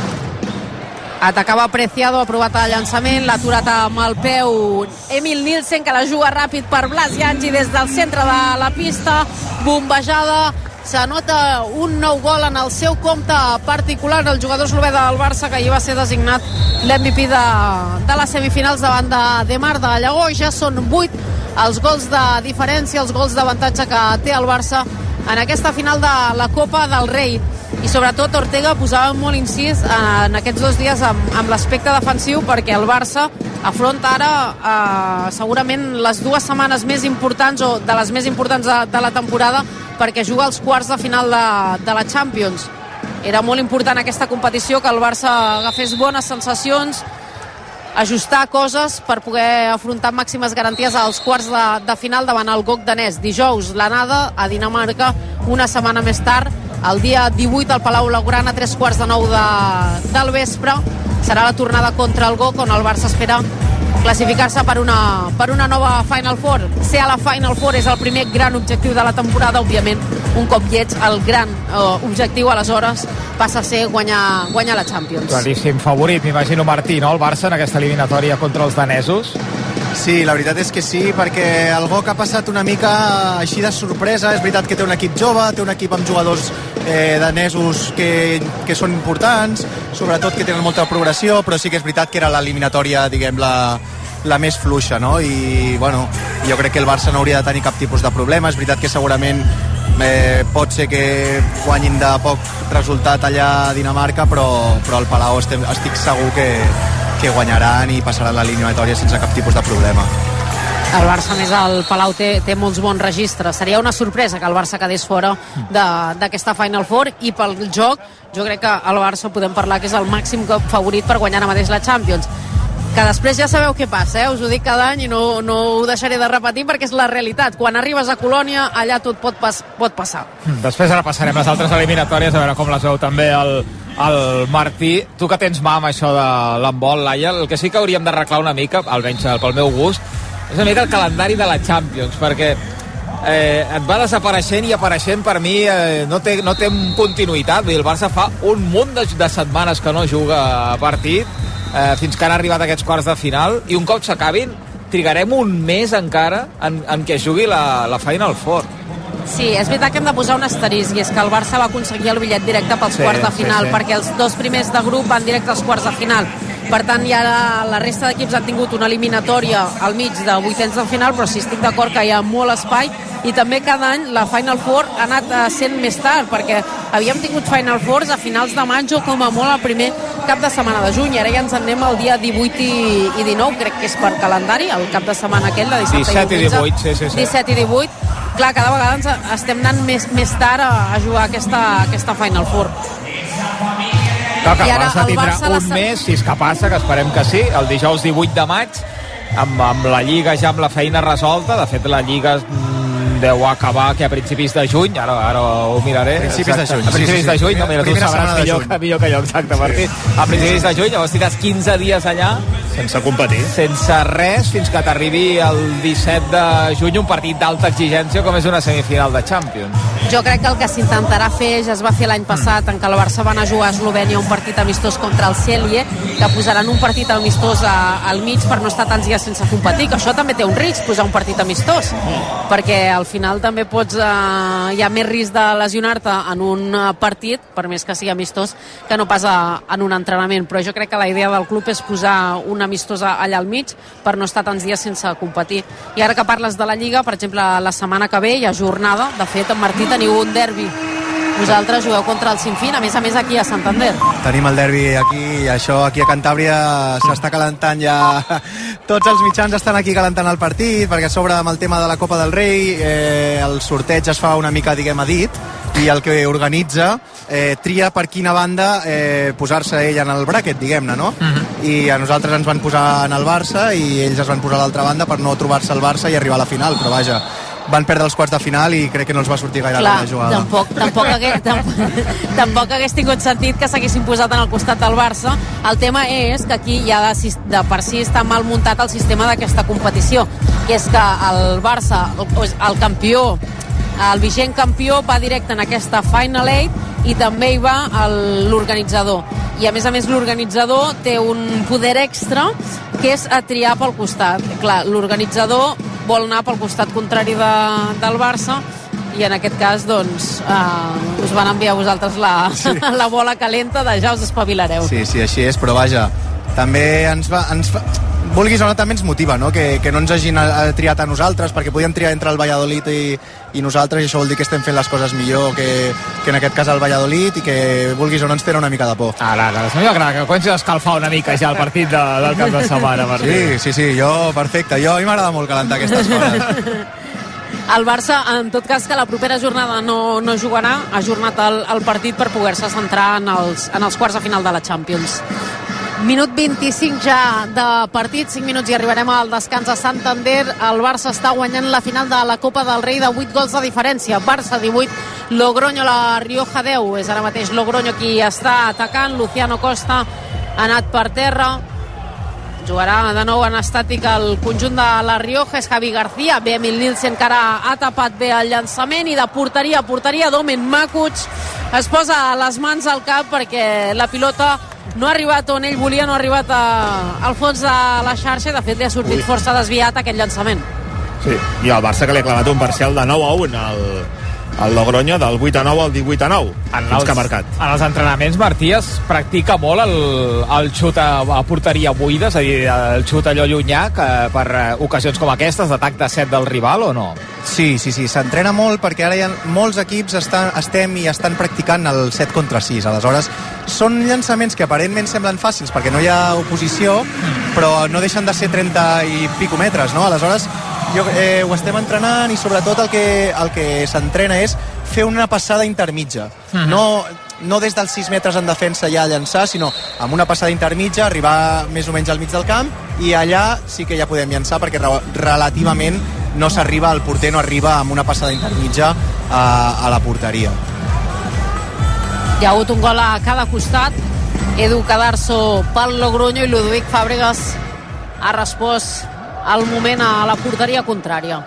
Atacava Preciado, ha provat el llançament, l'ha aturat amb el peu Emil Nielsen, que la juga ràpid per Blas Yangi des del centre de la pista, bombejada, s'anota un nou gol en el seu compte particular, el jugador eslové del Barça, que ahir va ser designat l'M V P de, de les semifinals davant de Demar de Llegó. Ja són vuit els gols de diferència, els gols d'avantatge que té el Barça en aquesta final de la Copa del Rei. I sobretot Ortega posava molt incís en aquests dos dies amb, amb l'aspecte defensiu, perquè el Barça afronta ara eh, segurament les dues setmanes més importants, o de les més importants de, de la temporada, perquè juga als quarts de final de, de la Champions. Era molt important aquesta competició, que el Barça agafés bones sensacions, ajustar coses per poder afrontar màximes garanties als quarts de, de final davant el G O K danès. Dijous l'anada a Dinamarca, una setmana més tard, el dia divuit al Palau Blaugrana, a tres quarts de nou de, del vespre, serà la tornada contra el G O K, on el Barça espera classificar-se per una, per una nova Final Four. Ser a la Final Four és el primer gran objectiu de la temporada, òbviament. Un cop hi ets, el gran eh, objectiu aleshores passa a ser guanyar, guanyar la Champions. Claríssim favorit, m'imagino, Martí, no? El Barça en aquesta eliminatòria contra els danesos. Sí, la veritat és que sí, perquè el G O K ha passat una mica així de sorpresa. És veritat que té un equip jove, té un equip amb jugadors eh, danesos que, que són importants, sobretot que tenen molta progressió, però sí que és veritat que era l'eliminatòria, diguem, la, la més fluixa, no? I, bueno, jo crec que el Barça no hauria de tenir cap tipus de problema. És veritat que segurament eh, pot ser que guanyin de poc resultat allà a Dinamarca, però, però al Palau estem, estic segur que que guanyaran i passaran l'eliminatòria sense cap tipus de problema. El Barça, més al Palau, té, té molts bons registres. Seria una sorpresa que el Barça quedés fora d'aquesta Final Four, i pel joc jo crec que el Barça podem parlar que és el màxim favorit per guanyar ara mateix la Champions. Que després ja sabeu què passa, eh? Us ho dic cada any i no, no ho deixaré de repetir, perquè és la realitat. Quan arribes a Colònia, allà tot pot, pas, pot passar. Després ara passarem les altres eliminatòries, a veure com les veu també el, el Martí. Tu que tens mà amb això de l'handbol, Laia, el que sí que hauríem d'arreglar una mica, almenys pel meu gust, és una mica el calendari de la Champions, perquè eh, et va desapareixent i apareixent, per mi eh, no, té, no té continuïtat. Vull dir, el Barça fa un munt de, de setmanes que no juga a partit, Eh, fins que han arribat aquests quarts de final, i un cop s'acabin trigarem un mes encara en, en què jugui la, la Final Four. Sí, és veritat que hem de posar un asterisc, i és que el Barça va aconseguir el bitllet directe pels sí, quarts de final, sí, sí. perquè els dos primers de grup van directe als quarts de final. Per tant, ja la, la resta d'equips han tingut una eliminatòria al mig de vuitens de final, però sí estic d'acord que hi ha molt espai, i també cada any la Final Four ha anat sent més tard, perquè havíem tingut Final Fours a finals de maig o com a molt el primer cap de setmana de juny, ara ja ens en anem el dia divuit i, i dinou, crec que és per calendari, el cap de setmana aquell, de dissabte i divuit, sí, sí, sí. disset i divuit. Clar, cada vegada ens estem anant més, més tard a, a jugar aquesta, aquesta Final Four. Clar, que el Barça tindrà Barça un mes, si és que passa, que esperem que sí, el dijous divuit de maig, amb, amb la Lliga ja amb la feina resolta. De fet, la Lliga mm, deu acabar que a principis de juny, ara, ara ho miraré. A principis de juny. A principis sí, sí, sí. de juny, no, mira, tu sabràs millor, juny. millor que jo, exacte, Martí. A principis de juny, llavors tindràs quinze dies allà sense competir. Sense res fins que t'arribi el disset de juny un partit d'alta exigència com és una semifinal de Champions. Jo crec que el que s'intentarà fer ja es va fer l'any passat, en què el Barça va anar a jugar a Eslovènia un partit amistós contra el Celje, que posaran un partit amistós a, al mig per no estar tants dies sense competir, que això també té un risc, posar un partit amistós, mm. perquè al final també pots, eh, hi ha més risc de lesionar-te en un partit, per més que sigui amistós, que no pas a, en un entrenament. Però jo crec que la idea del club és posar un amistós allà al mig per no estar tants dies sense competir. I ara que parles de la Lliga, per exemple, la setmana que ve hi ha jornada. De fet, en Martí teniu un derbi. Vosaltres jugueu contra el Sinfín, a més a més aquí a Santander. Tenim el derbi aquí, i això aquí a Cantàbria s'està calentant ja. Tots els mitjans estan aquí calentant el partit, perquè a sobre amb el tema de la Copa del Rei eh, el sorteig es fa una mica, diguem, a dit, i el que organitza eh, tria per quina banda eh, posar-se ell en el bràquet, diguem-ne, no? Uh-huh. I a nosaltres ens van posar en el Barça i ells es van posar a l'altra banda per no trobar-se el Barça i arribar a la final, però vaja, van perdre els quarts de final i crec que no els va sortir gaire Clar, la jugada. Tampoc, tampoc, hagués, tampoc, tampoc hagués tingut sentit que s'haguessin posat en el costat del Barça. El tema és que aquí ja de, de per si està mal muntat el sistema d'aquesta competició, que és que el Barça, el, el campió, el vigent campió va directe en aquesta Final Eight i també hi va l'organitzador. I a més a més l'organitzador té un poder extra que és a triar pel costat. Clar, l'organitzador vol anar pel costat contrari de, del Barça i en aquest cas doncs eh, us van enviar a vosaltres la, sí. la bola calenta de ja us espavilareu. Sí, sí, així és, però vaja, també ens va, ens fa, vulguis o no, també ens motiva, no? Que, que no ens hagin triat a nosaltres, perquè podíem triar entre el Valladolid i, i nosaltres, i això vol dir que estem fent les coses millor que, que en aquest cas el Valladolid, i que vulguis o no ens tenen una mica de por. Ara, ara, és millor que comenci a escalfar una mica ja el partit de, del cap de setmana, Martí. Sí, sí, sí, jo, perfecte, jo, a mi m'agrada molt calentar aquestes coses. El Barça, en tot cas, que la propera jornada no, no jugarà, ha ajornat el, el partit per poder-se centrar en els, en els quarts de final de la Champions. Minut vint-i-cinc ja de partit, cinc minuts i arribarem al descans a Santander. El Barça està guanyant la final de la Copa del Rei de vuit gols de diferència. Barça divuit, Logroño la Rioja deu. És ara mateix Logroño qui està atacant. Luciano Costa ha anat per terra. Jugarà de nou en estàtic el conjunt de la Rioja. És Javi García. Bé, Emil Nielsen, que ara ha tapat bé el llançament. I de porteria a porteria, Domen Makuc es posa les mans al cap perquè la pilota no ha arribat on ell volia, no ha arribat a, al fons de la xarxa. De fet, li ha sortit Ui. força desviat aquest llançament. Sí, i el Barça que li ha clavat un parcial de nou a un al, al Logroño, del vuit a nou al divuit a nou, en els, que ha marcat. En els entrenaments, Martí, es practica molt el, el xut a, a porteria buida, és a dir, el xut allò llunyà, que per ocasions com aquestes, d'atac de set del rival, o no? Sí, sí, sí, s'entrena molt perquè ara hi ha molts equips estan, estem i estan practicant el set contra sis. Aleshores, són llançaments que aparentment semblen fàcils perquè no hi ha oposició, però no deixen de ser trenta i pico metres, no? Aleshores, jo, eh, ho estem entrenant i sobretot el que, el que s'entrena és fer una passada intermitja. Uh-huh. No, no des dels sis metres en defensa ja a llançar, sinó amb una passada intermitja, arribar més o menys al mig del camp, i allà sí que ja podem llançar perquè re relativament no s'arriba, el porter no arriba amb una passada intermitja a, a la porteria. Hi ha hagut un gol a cada costat. Edu Cadarso pel Logroño i Ludovic Fàbregas ha respost al moment a la porteria contrària.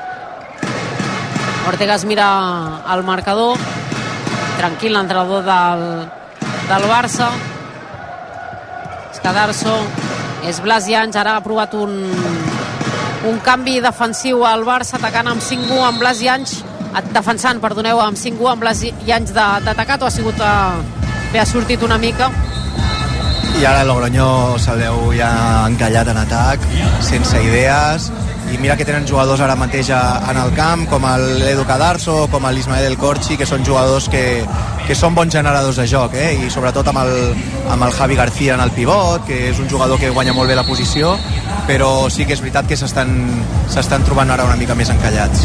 Ortega es mira al marcador, tranquil l'entrenador del, del Barça. És Cadarso, és Blas Llanç, ara ha aprovat un, un canvi defensiu al Barça, atacant amb cinc u amb Blas Llanç, defensant, perdoneu, amb cinc u amb Blas Llanç d'atacat, o ha sigut a, bé, ha sortit una mica. I ara el Logroño se'l veu ja encallat en atac, sense idees, i mira que tenen jugadors ara mateix en el camp, com l'Edu Cadarso, com l'Ismael El Corchi, que són jugadors que, que són bons generadors de joc, eh? I sobretot amb el, amb el Javi García en el pivot, que és un jugador que guanya molt bé la posició, però sí que és veritat que s'estan trobant ara una mica més encallats.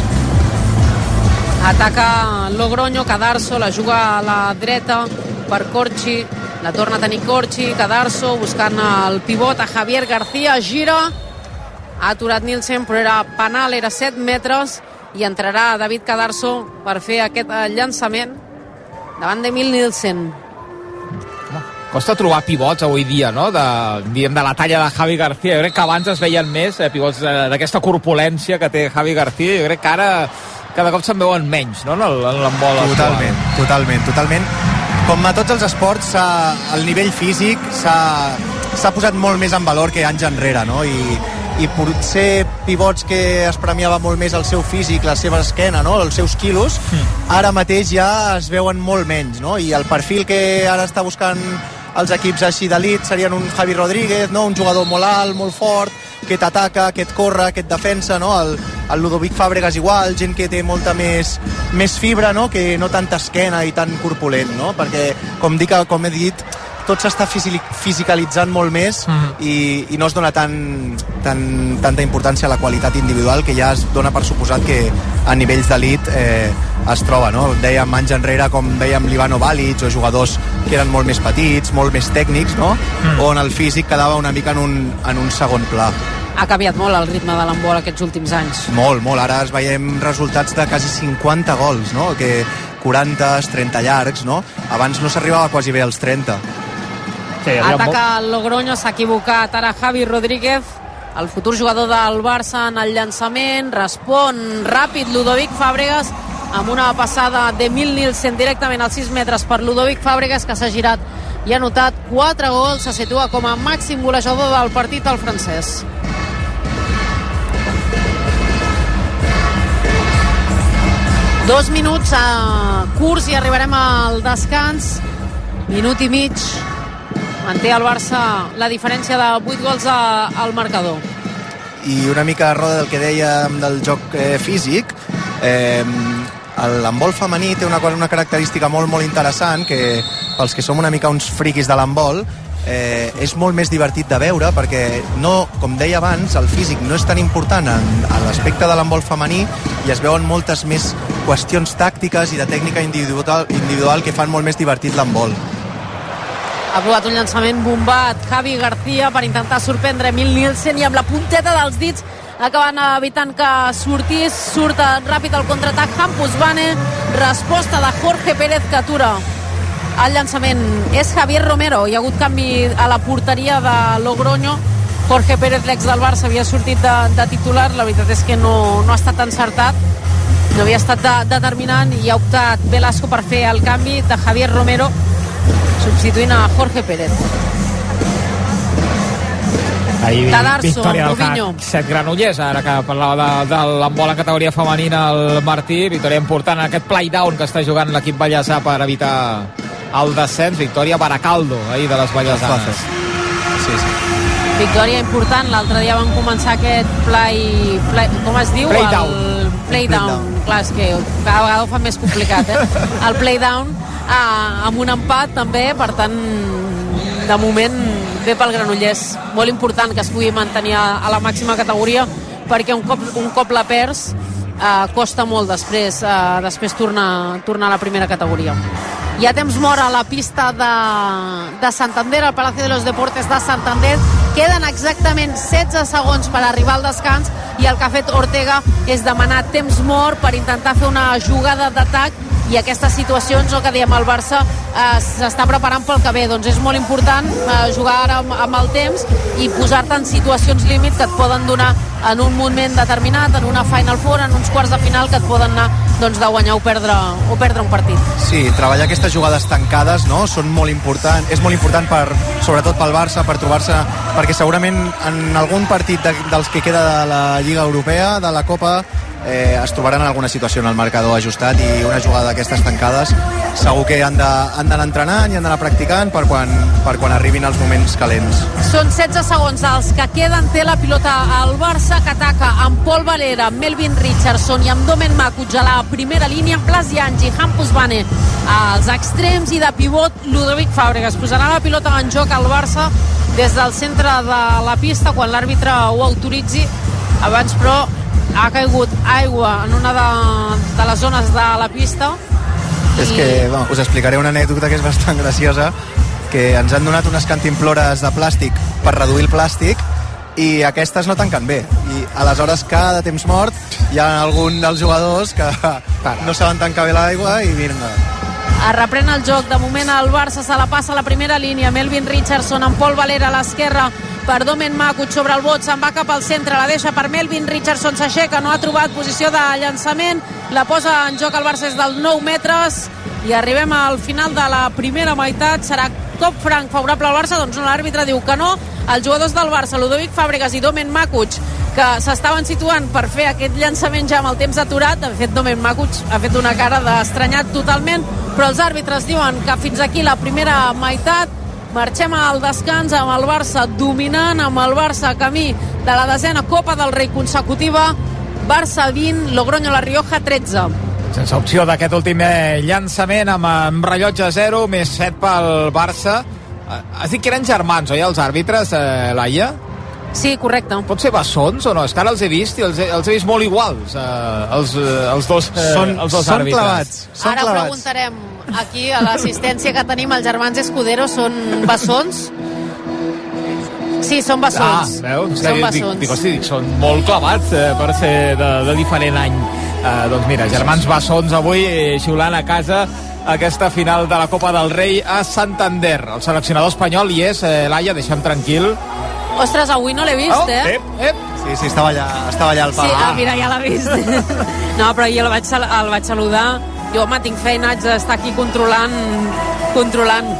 Ataca Logroño, Cadarso, la juga a la dreta per Corchi, la torna a tenir Corchi, Cadarso buscant el pivot a Javier García, gira, ha aturat Nielsen, però era penal, era set metres, i entrarà David Cadarso per fer aquest llançament davant d'Emil Nielsen. costa trobar pivots avui dia, no? De, diguem, de la talla de Javi García. Jo crec que abans es veien més eh, pivots d'aquesta corpulència que té Javi García. Jo crec que ara cada cop se'n veuen menys, no?, en l'handbol. Totalment, totalment, totalment. Com a tots els esports, el nivell físic s'ha posat molt més en valor que anys enrere, no? I, i potser pivots que es premiava molt més el seu físic, la seva esquena, no?, els seus quilos, mm. ara mateix ja es veuen molt menys, no? I el perfil que ara està buscant els equips així d'elit serien un Javi Rodríguez, no?, un jugador molt alt, molt fort, que t'ataca, que et corre, que et defensa, no? El, el Ludovic Fàbregas igual, gent que té molta més, més fibra, no?, que no tanta esquena i tan corpulent, no? Perquè, com dic, com he dit, tot s'està fisicalitzant molt més mm. i, i no es dona tan, tan, tanta importància a la qualitat individual, que ja es dona per suposat que a nivells d'elit eh, es troba, no? Dèiem anys enrere, com dèiem, l'Ivano Balic o jugadors que eren molt més petits, molt més tècnics, no? Mm. On el físic quedava una mica en un, en un segon pla. Ha canviat molt el ritme de l'handbol aquests últims anys. Molt, molt. Ara es veiem resultats de quasi cinquanta gols, no? Que quaranta, trenta llargs, no? Abans no s'arribava quasi bé als trenta. Sí, ataca el Logroño, s'ha equivocat ara Javi Rodríguez, el futur jugador del Barça en el llançament, respon ràpid Ludovic Fàbregas amb una passada de Emil Nielsen directament als sis metres per Ludovic Fàbregas, que s'ha girat i ha anotat quatre gols, se situa com a màxim golejador del partit el francès. Dos minuts a curts i arribarem al descans, minut i mig. Manté el Barça la diferència de vuit gols a, al marcador. I una mica a roda del que dèiem del joc eh, físic, eh, l'handbol femení té una, cosa, una característica molt, molt interessant, que pels que som una mica uns friquis de l'handbol, eh, és molt més divertit de veure, perquè, no, com deia abans, el físic no és tan important en, en l'aspecte de l'handbol femení, i es veuen moltes més qüestions tàctiques i de tècnica individual, individual que fan molt més divertit l'handbol. Ha provat un llançament bombat Javi García per intentar sorprendre Emil Nielsen, i amb la punteta dels dits acaben evitant que sortís. Surt ràpid el contraatac Hampus Bane, resposta de Jorge Pérez, que atura el llançament. És Javier Romero. Hi ha hagut canvi a la porteria de Logroño. Jorge Pérez, l'ex del Barça, havia sortit de, de titular. La veritat és que no, no ha estat encertat, no havia estat de, determinant, i ha optat Velasco per fer el canvi de Javier Romero, substituint a Jorge Pérez. Ahir Tadarso, victòria del Rubinho. C A C set Granollers, ara que parlava de, de l'handbol en categoria femenina, el Martí, victòria important en aquest play-down que està jugant l'equip ballesà per evitar el descens. Victòria Baracaldo ahir de les ballesanes. Sí, sí. Victòria important. L'altre dia van començar aquest play, play com es diu? Play-down. El play-down. Clar, és que cada vegada ho fa més complicat, eh? El play-down ah, amb un empat també, per tant, de moment bé pel Granollers. Molt important que es pugui mantenir a, a la màxima categoria, perquè un cop, un cop la perds eh, costa molt després, eh, després tornar, tornar a la primera categoria. Hi ha temps mort a la pista de, de Santander, al Palacio de los Deportes de Santander. Queden exactament setze segons per arribar al descans, i el que ha fet Ortega és demanar temps mort per intentar fer una jugada d'atac, i aquestes situacions, el que diem, el Barça eh, s'està preparant pel que ve. Doncs és molt important eh, jugar ara amb, amb el temps i posar-te en situacions límit que et poden donar en un moment determinat, en una Final Four, en uns quarts de final, que et poden anar doncs, de guanyar o perdre, o perdre un partit. Sí, treballar aquestes jugades tancades, no?, són molt important, és molt important per, sobretot pel Barça, per trobar-se, perquè segurament en algun partit de, dels que queda de la Lliga Europea, de la Copa, eh, es trobaran en alguna situació en el marcador ajustat, i una jugada d'aquestes tancades segur que han d'anar entrenant i han d'anar practicant per quan, per quan arribin els moments calents. Són setze segons els que queden. Té la pilota al Barça, que ataca amb Pol Valera, Melvin Richardson i amb Domen Makuc a la primera línia, Blas Yangi, Hampus Bane als extrems, i de pivot Ludovic Fàbregas. Posarà la pilota en joc al Barça des del centre de la pista quan l'àrbitre ho autoritzi. Abans, però, ha caigut aigua en una de, de les zones de la pista. És que, bueno, us explicaré una anècdota que és bastant graciosa, que ens han donat unes cantimplores de plàstic per reduir el plàstic, i aquestes no tanquen bé, i aleshores cada temps mort hi ha algun dels jugadors que no saben tancar bé l'aigua, i vinga. Es reprèn el joc, de moment el Barça se la passa a la primera línia, Melvin Richardson amb Pol Valera a l'esquerra per Domen Makuc sobre el bot, se'n va cap al centre, la deixa per Melvin Richardson, s'aixeca, no ha trobat posició de llançament, la posa en joc el Barça des dels nou metres i arribem al final de la primera meitat. Serà cop franc favorable al Barça? Doncs no, l'àrbitre diu que no. Els jugadors del Barça, Ludovic Fàbregas i Domen Makuc, que s'estaven situant per fer aquest llançament ja amb el temps aturat. De fet, Domen Makuc ha fet una cara d'estranyat totalment, però els àrbitres diuen que fins aquí la primera meitat. Marxem al descans amb el Barça dominant, amb el Barça camí de la desena Copa del Rei consecutiva. Barça vint, Logroño La Rioja tretze. Sense opció d'aquest últim llançament amb, amb rellotge zero, més set pel Barça. Has dit que eren germans, oi, els àrbitres, eh, Laia? Sí, correcte. Pot ser bessons o no? És que ara els he vist i els he, els he vist molt iguals, eh, els, els dos, eh, són, els dos són àrbitres. Clavats, són ara clavats. Preguntarem aquí a l'assistència que tenim, els germans Escudero són bessons? Sí, són bessons. Ah, veus? Són dic, bessons. dic, hosti, dic, són molt clavats eh, per ser de, de diferent any. Eh, doncs mira, germans bessons avui eh, xiulant a casa aquesta final de la Copa del Rei a Santander. El seleccionador espanyol hi és, eh, Laia, deixa'm tranquil. Ostres, avui no l'he vist, Oh, eh? ep, ep. Sí, sí, estava allà, estava allà al Sí, pal. ah, mira, ja l'ha vist. No, però ahir el vaig, sal- el vaig saludar. Jo, home, tinc feina, haig d'estar aquí controlant, controlant.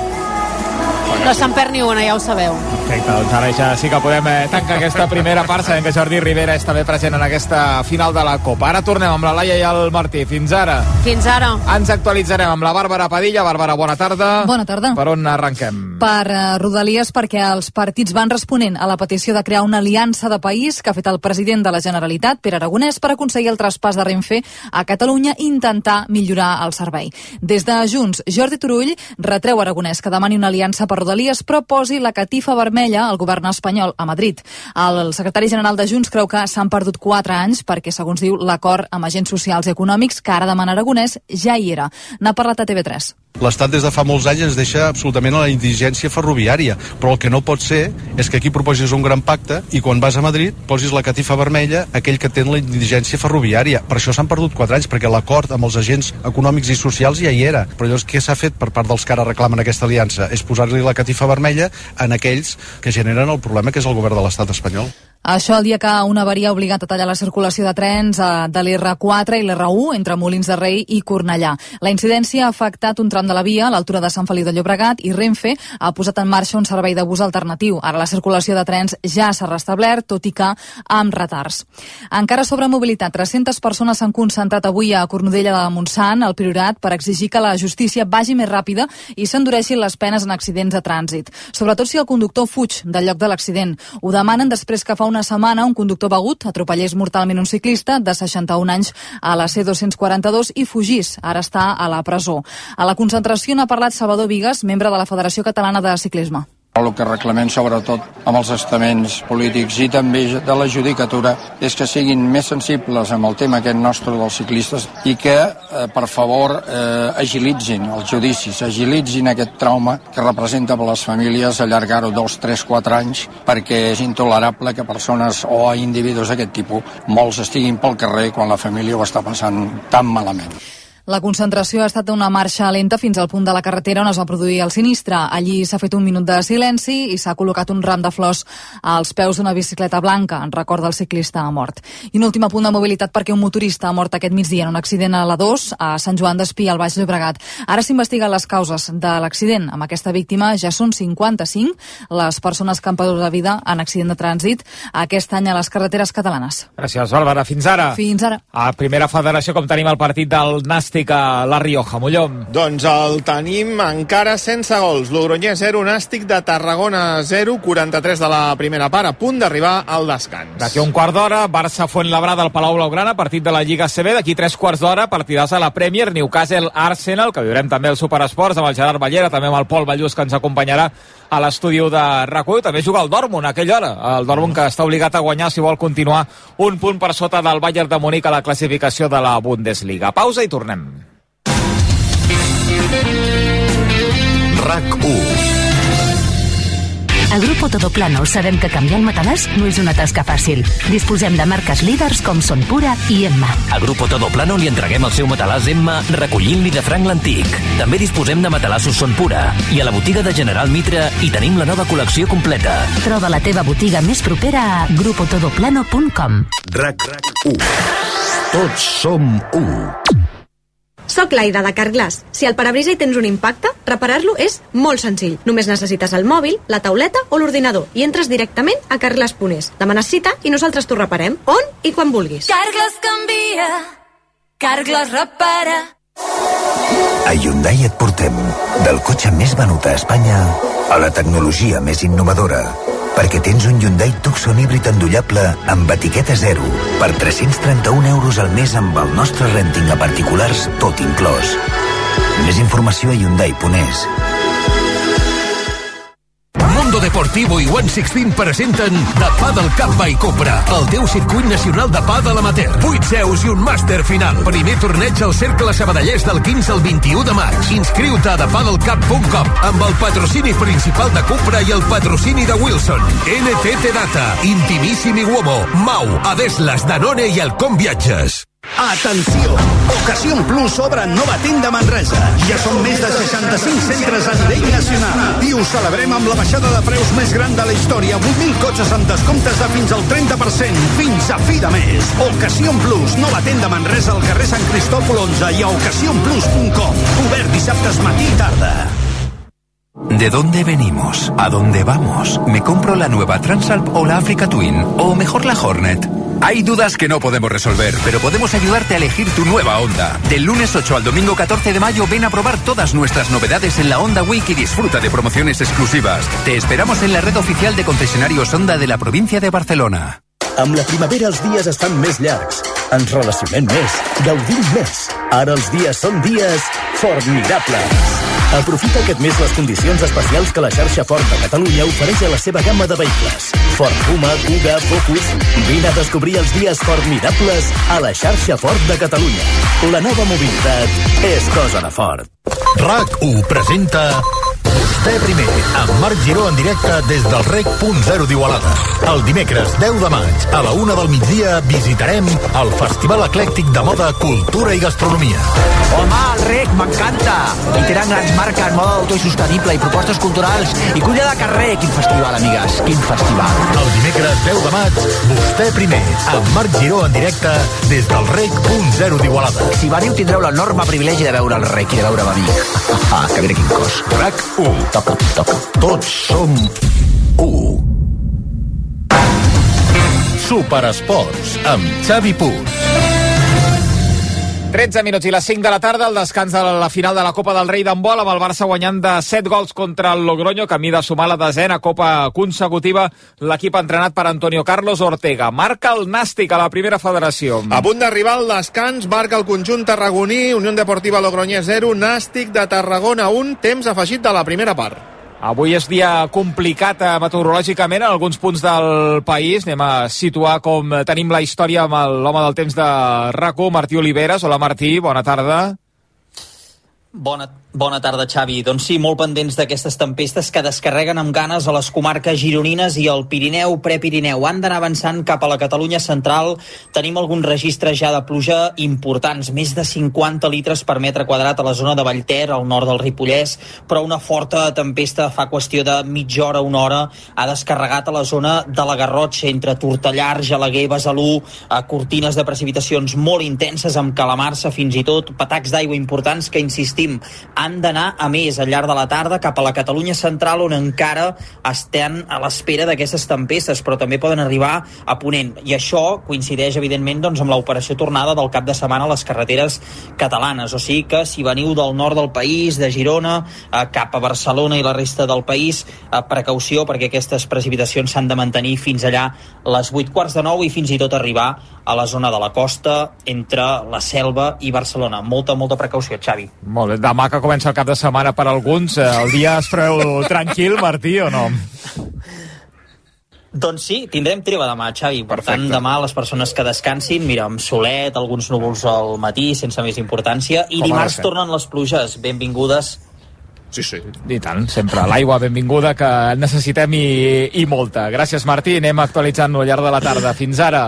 No se'n perd ni una, ja ho sabeu. Perfecte, doncs ara ja sí que podem eh, tancar aquesta primera part, sabent que Jordi Rivera és també present en aquesta final de la Copa. Ara tornem amb la Laia i el Martí. Fins ara. Fins ara. Ens actualitzarem amb la Bàrbara Padilla. Bàrbara, bona tarda. Bona tarda. Per on arrenquem? Per uh, Rodalies, perquè els partits van responent a la petició de crear una aliança de país que ha fet el president de la Generalitat, Pere Aragonès, per aconseguir el traspàs de Renfe a Catalunya i intentar millorar el servei. Des de Junts, Jordi Turull retreu a Aragonès que demani una aliança per Rodalies però posi la catifa vermella al govern espanyol a Madrid. El secretari general de Junts creu que s'han perdut quatre anys perquè, segons diu, l'acord amb agents socials i econòmics que ara demana Aragonès ja hi era. N'ha parlat a T V tres. L'Estat des de fa molts anys ens deixa absolutament a la indigència ferroviària, però el que no pot ser és que aquí proposis un gran pacte i quan vas a Madrid posis la catifa vermella aquell que té la indigència ferroviària. Per això s'han perdut quatre anys, perquè l'acord amb els agents econòmics i socials ja hi era. Però llavors què s'ha fet per part dels que ara reclamen aquesta aliança? És posar-li la catifa vermella en aquells que generen el problema, que és el govern de l'Estat espanyol. Això el dia que una avaria ha obligat a tallar la circulació de trens de l'R quatre i l'R u entre Molins de Rei i Cornellà. La incidència ha afectat un tram de la via a l'altura de Sant Feliu de Llobregat i Renfe ha posat en marxa un servei de bus alternatiu. Ara la circulació de trens ja s'ha restablert, tot i que amb retards. Encara sobre mobilitat, tres-centes persones s'han concentrat avui a Cornudella de Montsant, al Priorat, per exigir que la justícia vagi més ràpida i s'endureixin les penes en accidents de trànsit. Sobretot si el conductor fuig del lloc de l'accident. Ho demanen després que fa una setmana un conductor begut atropellés mortalment un ciclista de seixanta-un anys a la C dos-cents quaranta-dos i fugís. Ara està a la presó. A la concentració n'ha parlat Salvador Vigues, membre de la Federació Catalana de Ciclisme. El que reclamem, sobretot amb els estaments polítics i també de la judicatura, és que siguin més sensibles amb el tema aquest nostre dels ciclistes i que, eh, per favor, eh, agilitzin els judicis, agilitzin aquest trauma que representa per les famílies allargar-ho dos, tres, quatre anys, perquè és intolerable que persones o individus d'aquest tipus, molts estiguin pel carrer quan la família ho està passant tan malament. La concentració ha estat una marxa lenta fins al punt de la carretera on es va produir el sinistre. Allí s'ha fet un minut de silenci i s'ha col·locat un ram de flors als peus d'una bicicleta blanca en record del ciclista mort. I un últim apunt de mobilitat perquè un motorista ha mort aquest migdia en un accident a la dos a Sant Joan d'Espí, al Baix Llobregat. Ara s'investiguen les causes de l'accident. Amb aquesta víctima ja són cinquanta-cinc les persones que han perdut la vida en accident de trànsit aquest any a les carreteres catalanes. Gràcies, Bàrbara. Fins ara. Fins ara. A Primera Federació, com tenim el partit del Nàstic a La Rioja, Mollom. Doncs el tenim encara sense gols. Logroñés zero, Nàstic de Tarragona zero, quaranta-tres de la primera part, a punt d'arribar al descans. D'aquí un quart d'hora, Barça Fuenlabrada al Palau Blaugrana, partit de la Lliga C B. D'aquí tres quarts d'hora, partidars a la Premier, Newcastle Arsenal, que viurem també el Superesports amb el Gerard Ballera, també amb el Pol Ballús, que ens acompanyarà a l'estudi de RAC u. També juga el Dortmund a aquella hora. El Dortmund que està obligat a guanyar si vol continuar un punt per sota del Bayern de Munic a la classificació de la Bundesliga. Pausa i tornem. RAC u. A Grupo Todoplano sabem que canviar el matalàs no és una tasca fàcil. Disposem de marques líders com Son Pura i Emma. A Grupo Todoplano li entreguem el seu matalàs Emma recollint-li de franc l'antic. També disposem de matalassos Son Pura. I a la botiga de General Mitre hi tenim la nova col·lecció completa. Troba la teva botiga més propera a grupo todoplano punt com. RAC u. Tots som u. Soc l'Aida de Carglass. Si al parabrisa hi tens un impacte, reparar-lo és molt senzill. Només necessites el mòbil, la tauleta o l'ordinador i entres directament a carglass punt es. Demanes cita i nosaltres t'ho reparem on i quan vulguis. Carglass canvia, Carglass repara. A Hyundai et portem del cotxe més venut a Espanya a la tecnologia més innovadora, perquè tens un Hyundai Tucson híbrid endollable amb etiqueta zero per tres-cents trenta-un euros al mes amb el nostre renting a particulars tot inclòs. Més informació a hyundai punt es. Mundo Deportivo i One Sixteen presenten The Padel Cup by Cupra, el teu circuit nacional de pàdel amateur. Vuit seus i un màster final. Primer torneig al Cercle Sabadellers del quinze al vint-i-u de maig. Inscriu-te a the padel cup punt com amb el patrocini principal de Cupra i el patrocini de Wilson, N T T Data, Intimissimi Uomo, Mau, Adeslas, Danone i Halcón Viatges. Atenció! Ocasión Plus obre nova tenda a Manresa. Ja són més de seixanta-cinc centres a nivell nacional. I ho celebrem amb la baixada de preus més gran de la història. vuit mil cotxes amb descomptes de fins al trenta per cent. Fins a fi de mes. Ocasión Plus, nova tenda a Manresa al carrer Sant Cristòfol onze i a ocasión plus punt com. Obert dissabtes matí i tarda. ¿De dónde venimos? ¿A dónde vamos? ¿Me compro la nueva Transalp o la Africa Twin? ¿O mejor la Hornet? Hay dudas que no podemos resolver, pero podemos ayudarte a elegir tu nueva Honda. Del lunes ocho al domingo catorce de mayo ven a probar todas nuestras novedades en la Honda Week y disfruta de promociones exclusivas. Te esperamos en la red oficial de concesionarios Honda de la província de Barcelona. Amb la primavera els dies estan més llargs. Ens relacionem més, gaudim més. Ara els dies són dies formidables. Aprofita aquest mes les condicions especials que la xarxa Ford de Catalunya ofereix a la seva gamma de vehicles. Ford Puma, Kuga, Focus... Vine a descobrir els dies formidables a la xarxa Ford de Catalunya. La nova mobilitat és cosa de Ford. RAC u presenta Vostè primer, amb Marc Giró en directe des del Rec punt zero d'Igualada. El dimecres deu de maig, a la una del migdia, visitarem el Festival Eclèctic de Moda, Cultura i Gastronomia. Home, el Rec, m'encanta! I tenen grans marques, moda d'autor i sostenible i propostes culturals i cuina de carrer. Quin festival, amigues, quin festival. El dimecres deu de maig, Vostè primer, amb Marc Giró en directe des del Rec punt zero d'Igualada. Si veniu tindreu l'enorme privilegi de veure el Rec i de veure a mi. Ah, que mira quin cos. RAC u. Toca, toca. Tots som u. Superesports amb Xavi Puig. tretze minuts i les cinc de la tarda, el descans de la final de la Copa del Rei d'handbol, amb el Barça guanyant de set gols contra el Logroño, camí de sumar la desena Copa consecutiva, l'equip entrenat per Antonio Carlos Ortega. Marca el Nàstic a la primera federació. A punt d'arribar al descans, marca el conjunt tarragoní, Unió Deportiva Logroñés zero, Nàstic de Tarragona un, temps afegit de la primera part. Avui és dia complicat eh, meteorològicament en alguns punts del país. Anem a situar com tenim la història amb l'home del temps de RAC u, Martí Oliveres. Hola Martí, bona tarda. Bona, bona tarda, Xavi. Doncs sí, molt pendents d'aquestes tempestes que descarreguen amb ganes a les comarques gironines i al Pirineu, Prepirineu. Han d'anar avançant cap a la Catalunya central. Tenim alguns registres ja de pluja importants, més de cinquanta litres per metre quadrat a la zona de Vallter, al nord del Ripollès, però una forta tempesta fa qüestió de mitja hora, una hora, ha descarregat a la zona de la Garrotxa, entre Tortellà, Argelaguer, Besalú, a cortines de precipitacions molt intenses amb calamarsa, fins i tot patacs d'aigua importants que, insistim, han d'anar a més al llarg de la tarda cap a la Catalunya central, on encara estan a l'espera d'aquestes tempestes, però també poden arribar a Ponent, i això coincideix evidentment doncs, amb l'operació tornada del cap de setmana a les carreteres catalanes, o sigui que si veniu del nord del país, de Girona eh, cap a Barcelona i la resta del país, eh, precaució, perquè aquestes precipitacions s'han de mantenir fins allà a les vuit quarts de nou i fins i tot arribar a la zona de la costa entre la Selva i Barcelona. Molta, molta precaució, Xavi. Molt bé. Demà que comença el cap de setmana per alguns, el dia es preveu tranquil, Martí, o no? Doncs sí, tindrem treva demà, Xavi. Per Perfecte. tant, demà les persones que descansin, mira, amb solet, alguns núvols al matí, sense més importància, i Com dimarts tornen les pluges. Benvingudes Sí, sí. I tant, sempre. L'aigua benvinguda, que necessitem i, i molta. Gràcies, Martí. Anem actualitzant-ho al llarg de la tarda. Fins ara.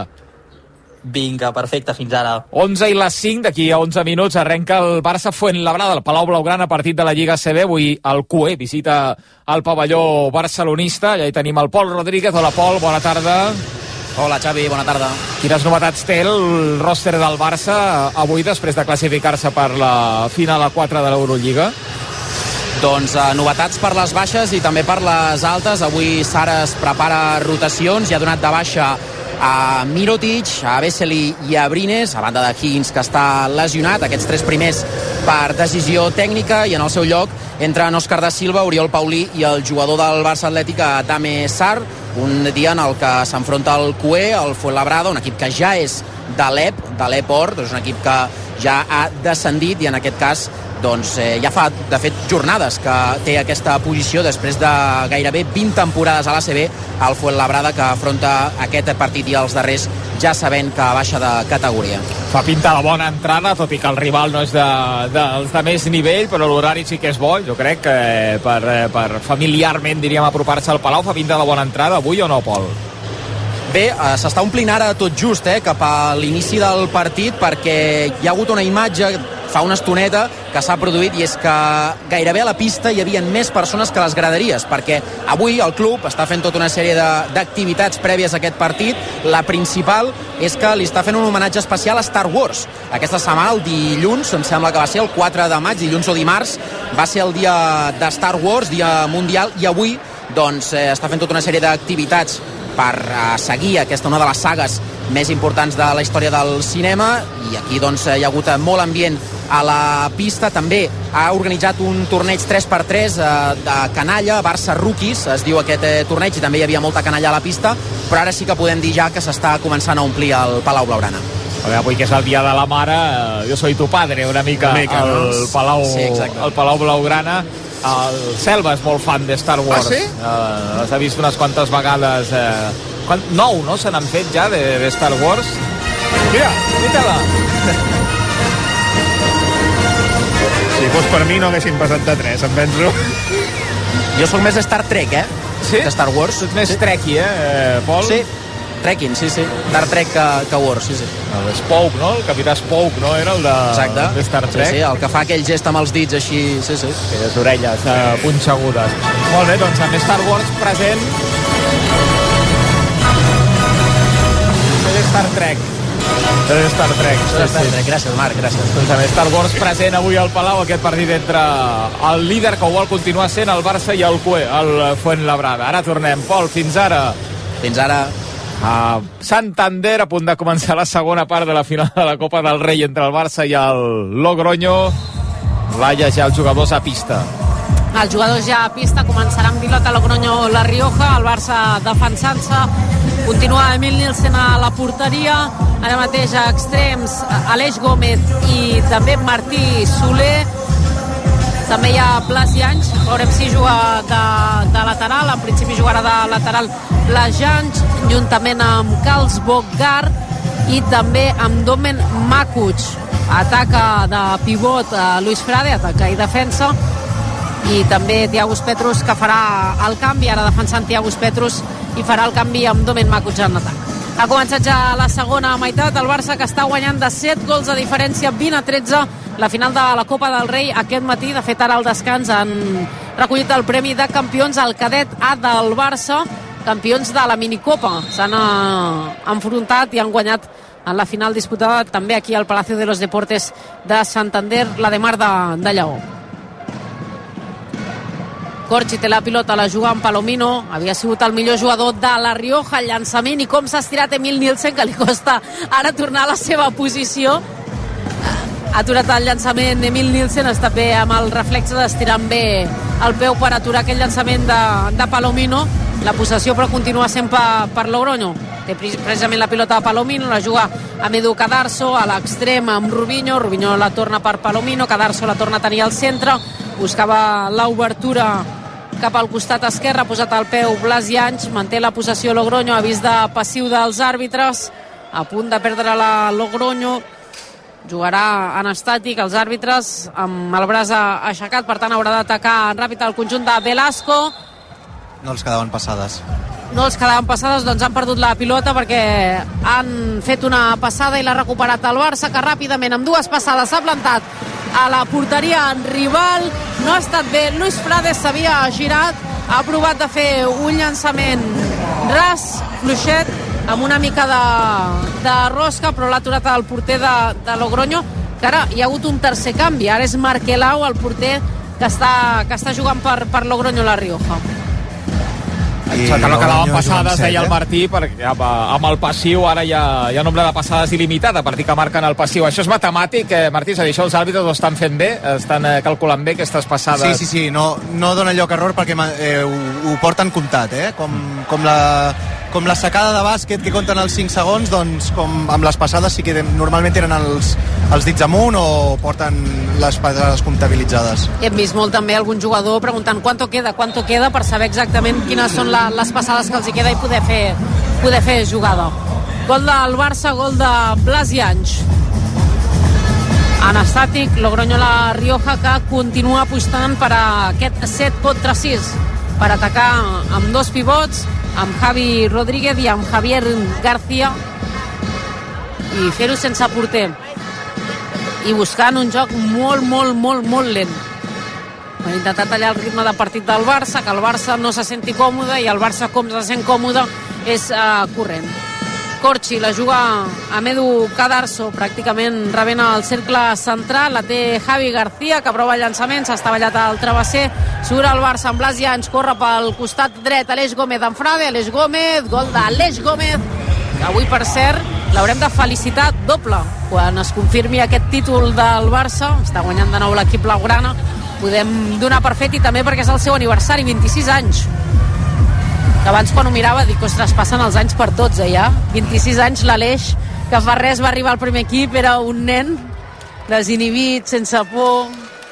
Vinga, perfecte, fins ara. onze i les cinc, d'aquí a onze minuts arrenca el Barça Fuenlabrada, el Palau Blaugrana, partit de la Lliga A C B. Avui el Q E visita el pavelló barcelonista. Allà hi tenim el Pol Rodríguez. Hola, Pol, bona tarda. Hola, Xavi, bona tarda. Quines novetats té el roster del Barça avui després de classificar-se per la final a quatre de l'Eurolliga? Doncs eh, novetats per les baixes i també per les altes. Avui Sara es prepara rotacions i ha donat de baixa a Mirotic, a Vesely i a Brines, a banda de Higgins, que està lesionat, aquests tres primers per decisió tècnica, i en el seu lloc entren Òscar da Silva, Oriol Paulí i el jugador del Barça Atlètic, Dame Sarr, un dia en el que s'enfronta el Q E, el Fuenlabrada, un equip que ja és de l'E P, de l'E P O R, és un equip que ja ha descendit i en aquest cas doncs eh, ja fa, de fet, jornades que té aquesta posició després de gairebé vint temporades a l'A C B, el Fuenlabrada, que afronta aquest partit i els darrers ja sabent que baixa de categoria. Fa pinta de bona entrada, tot i que el rival no és de, dels de més nivell, però l'horari sí que és bo. Jo crec que per, per familiarment, diríem, apropar-se al Palau, fa pinta de bona entrada avui o no, Pol? Bé, eh, s'està omplint ara tot just eh, cap a l'inici del partit, perquè hi ha hagut una imatge fa una estoneta que s'ha produït, i és que gairebé a la pista hi havia més persones que a les graderies, perquè avui el club està fent tota una sèrie d'activitats prèvies a aquest partit. La principal és que li està fent un homenatge especial a Star Wars. Aquesta setmana, el dilluns, em sembla que va ser el quatre de maig, dilluns o dimarts, va ser el dia de Star Wars, dia mundial, i avui doncs, eh, està fent tota una sèrie d'activitats per eh, seguir aquesta, una de les sagues més importants de la història del cinema, i aquí doncs, hi ha hagut molt ambient a la pista. També ha organitzat un torneig tres per tres eh, de canalla, Barça Rookies es diu aquest eh, torneig, i també hi havia molta canalla a la pista, però ara sí que podem dir ja que s'està començant a omplir el Palau Blaugrana. Avui que és el dia de la mare, eh, jo soy tu padre, una mica, una mica el, no? Palau, sí, el Palau Blaugrana. El Selva és molt fan de Star Wars. Ah, sí? Uh, les ha vist unes quantes vegades. Uh, quan, nou, no? Se n'han fet ja de, de Star Wars. Mira, mira-la. Si fos per mi no haguessin passat de tres, em penso. Jo sóc més de Star Trek, eh? Sí? De Star Wars. Ets més sí. Trekkie, eh, Pol? Sí, Trekking, sí, sí. Star Trek que, que Wars, sí, sí. El Spock, no? El capità Spock, no? Era el de, Exacte. de Star Trek. Sí, sí, el que fa aquell gest amb els dits així, sí, sí. Aquelles orelles eh, punxegudes. Molt bé, doncs amb Star Wars present... Star Trek. Star Trek. Sí, Star Trek. Gràcies, Marc, gràcies. Doncs amb Star Wars present avui al Palau, aquest partit entre el líder que ho vol continuar sent, el Barça, i el Q E, el Fuenlabrada. Ara tornem. Pol, fins ara. Fins ara. A Santander, a punt de començar la segona part de la final de la Copa del Rei entre el Barça i el Logroño. Laia, ja els jugadors a pista. Els jugadors ja a pista, començaran pilota Logroño La Rioja, el Barça defensant-se. Continua Emil Nielsen a la porteria, ara mateix a extrems Aleix Gómez i també Martí Soler. També hi ha Blas Llanys, veurem si juga de, de lateral, en principi jugarà de lateral Blas Llanys, juntament amb Carls Bogart i també amb Domen Makuc. Ataca de pivot a Luis Frade, ataca i defensa, i també Thiago Petrus, que farà el canvi, ara defensant Thiago Petrus, i farà el canvi amb Domen Makuc en atac. Ha començat ja la segona meitat, el Barça que està guanyant de set gols de diferència, vint a tretze, la final de la Copa del Rei aquest matí. De fet, ara al descans han recollit el premi de campions al cadet A del Barça, campions de la minicopa. S'han enfrontat i han guanyat en la final disputada també aquí al Palacio de los Deportes de Santander, la de Mar de, de Lleó. Corchi té la pilota, la juga amb Palomino, havia sigut el millor jugador de La Rioja, el llançament, i com s'ha estirat Emil Nielsen, que li costa ara tornar a la seva posició. Ha aturat el llançament Emil Nielsen, està bé amb el reflex d'estirant bé el peu per aturar aquell llançament de, de Palomino. La possessió però continua sent per, per Logroño. Té precisament la pilota de Palomino, la juga amb Edu Cadarso, a l'extrem amb Rubinho, Rubinho la torna per Palomino, Cadarso la torna a tenir al centre, buscava l'obertura cap al costat esquerre, ha posat el peu Blas Llanys, manté la possessió Logroño, avís de passiu dels àrbitres, a punt de perdre la Logroño, jugarà en estàtic, els àrbitres amb el braç aixecat, per tant haurà d'atacar ràpid el conjunt de Velasco. No els quedaven passades. No els quedaven passades, doncs han perdut la pilota perquè han fet una passada i l'ha recuperat el Barça, que ràpidament amb dues passades s'ha plantat a la porteria rival. No ha estat bé, Luis Prades s'havia girat, ha provat de fer un llançament ras, fluixet, amb una mica de, de rosca, però l'ha aturat el porter de, de Logroño, que ara hi ha hagut un tercer canvi. Ara és Marquelau, el porter que està, que està jugant per, per Logroño La Rioja. Que no quedaven passades, deia el Martí, perquè amb el passiu ara hi ha, hi ha nombre de passades il·limitat a partir que marquen el passiu. Això és matemàtic, eh, Martí, és a dir, això els àrbitres ho estan fent bé, estan eh, calculant bé aquestes passades. Sí, sí, sí, no, no dona lloc a error perquè eh, ho, ho porten comptat, eh? Com, com, la, com la secada de bàsquet que compten els cinc segons, doncs com amb les passades sí que normalment tenen els, els dits amunt o porten les passades comptabilitzades. Hem vist molt també algun jugador preguntant quanto queda, quanto queda, per saber exactament quines són la, les passades que els hi queda i poder fer, poder fer jugada. Gol del Barça, gol de Blas i Anys. En estàtic, Logroño La Rioja, que continua apostant per a aquest set contra sis, per atacar amb dos pivots, amb Javi Rodríguez i amb Javier García, i fer-ho sense porter i buscant un joc molt, molt, molt, molt lent per intentar tallar el ritme de partit del Barça, que el Barça no se senti còmode, i el Barça, com se sent còmode, és uh, corrent. Corchi la juga amb Edu Cadarso, pràcticament rebent el cercle central, la té Javi García, que prova el llançament, s'ha estavellat al travesser, surt el Barça amb Blas i Anys, corre pel costat dret, Aleix Gómez en Frade, Aleix Gómez, gol d'Aleix Gómez, que avui, per cert, l'haurem de felicitar doble. Quan es confirmi aquest títol del Barça, està guanyant de nou l'equip blaugrana, podem donar per fet, i també perquè és el seu aniversari, vint-i-sis anys. Que abans, quan ho mirava, dic, ostres, passen els anys per dotze ja. vint-i-sis anys, l'Aleix, que fa res va arribar al primer equip, era un nen desinhibit, sense por.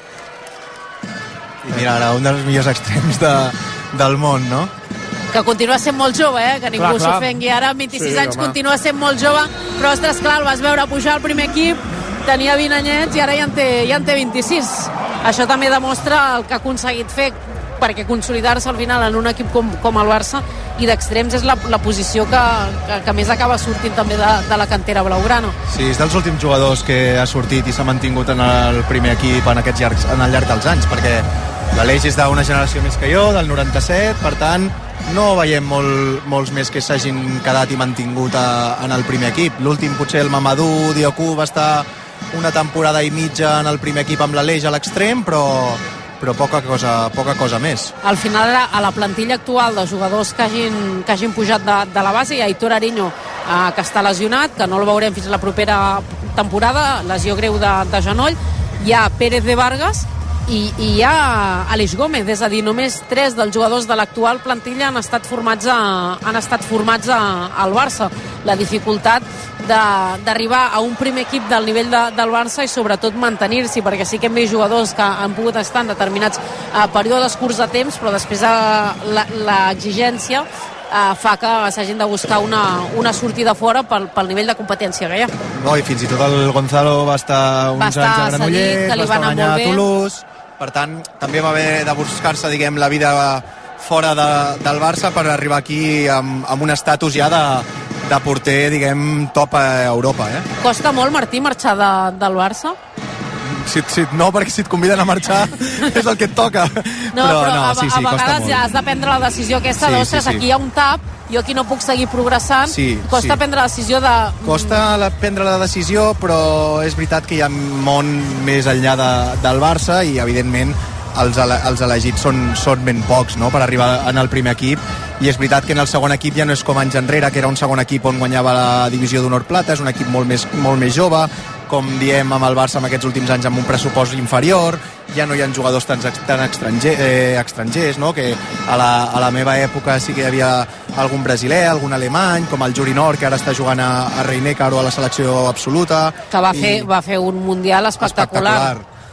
I mira, ara, un dels millors extrems de, del món, no? Que continua sent molt jove, eh? Que ningú s'ofengui. Ara, amb vint-i-sis sí, anys, home, continua sent molt jove, però, ostres, clar, el vas veure pujar al primer equip, tenia vint anyets i ara ja en té, ja en té vint-i-sis. Això també demostra el que ha aconseguit fer, perquè consolidar-se al final en un equip com, com el Barça, i d'extrems és la, la posició que, que, que més acaba sortint també de, de la cantera blaugrana. Sí, és dels últims jugadors que ha sortit i s'ha mantingut en el primer equip en aquests llargs, en el llarg dels anys, perquè l'Aleix és d'una generació més que jo, del noranta-set, per tant no veiem molt, molts més que s'hagin quedat i mantingut a, en el primer equip. L'últim, potser el Mamadou Diocú, va estar una temporada i mitja en el primer equip amb l'Aleix a l'extrem, però però poca cosa, poca cosa més. Al final, a la plantilla actual de jugadors que hagin, que hagin pujat de, de la base, hi ha Aitor Ariño, eh, que està lesionat, que no el veurem fins a la propera temporada, lesió greu de, de genoll, hi ha Pérez de Vargas i, i hi ha Aleix Gómez, és a dir, només tres dels jugadors de l'actual plantilla han estat formats, a, han estat formats a, al Barça. La dificultat d'arribar a un primer equip del nivell de, del Barça i sobretot mantenir-s'hi, perquè sí que hem vist jugadors que han pogut estar en determinats eh, períodes curts de temps, però després eh, l'exigència eh, fa que s'hagin de buscar una, una sortida fora pel, pel nivell de competència que hi ha. No, i fins i tot el Gonzalo va estar uns va estar anys a Granollers, va estar un any a Toulouse, per tant també va haver de buscar-se, diguem, la vida fora de, del Barça per arribar aquí amb, amb un estatus ja de, de porter, diguem, top a Europa, eh? Costa molt, Martí, marxar de, del Barça? Si, si, no, perquè si et conviden a marxar és el que et toca. No, però, però no, a, sí, sí, a vegades ja has de prendre la decisió aquesta, sí, d'ostres, sí, sí. Aquí hi ha un tap, jo aquí no puc seguir progressant, sí, costa sí. prendre la decisió de... Costa la, prendre la decisió, però és veritat que hi ha món més enllà de, del Barça i, evidentment, els, els elegits són, són ben pocs, no?, per arribar en el primer equip, i és veritat que en el segon equip ja no és com anys enrere, que era un segon equip on guanyava la divisió d'honor plata, és un equip molt més, molt més jove, com diem amb el Barça en aquests últims anys amb un pressupost inferior, ja no hi ha jugadors tan, tan estranger, eh, estrangers, no?, que a la, a la meva època sí que hi havia algun brasiler, algun alemany, com el Juri Nor, que ara està jugant a, a Rhein-Neckar o a la selecció absoluta. Que va, i... fer, va fer un mundial espectacular. espectacular.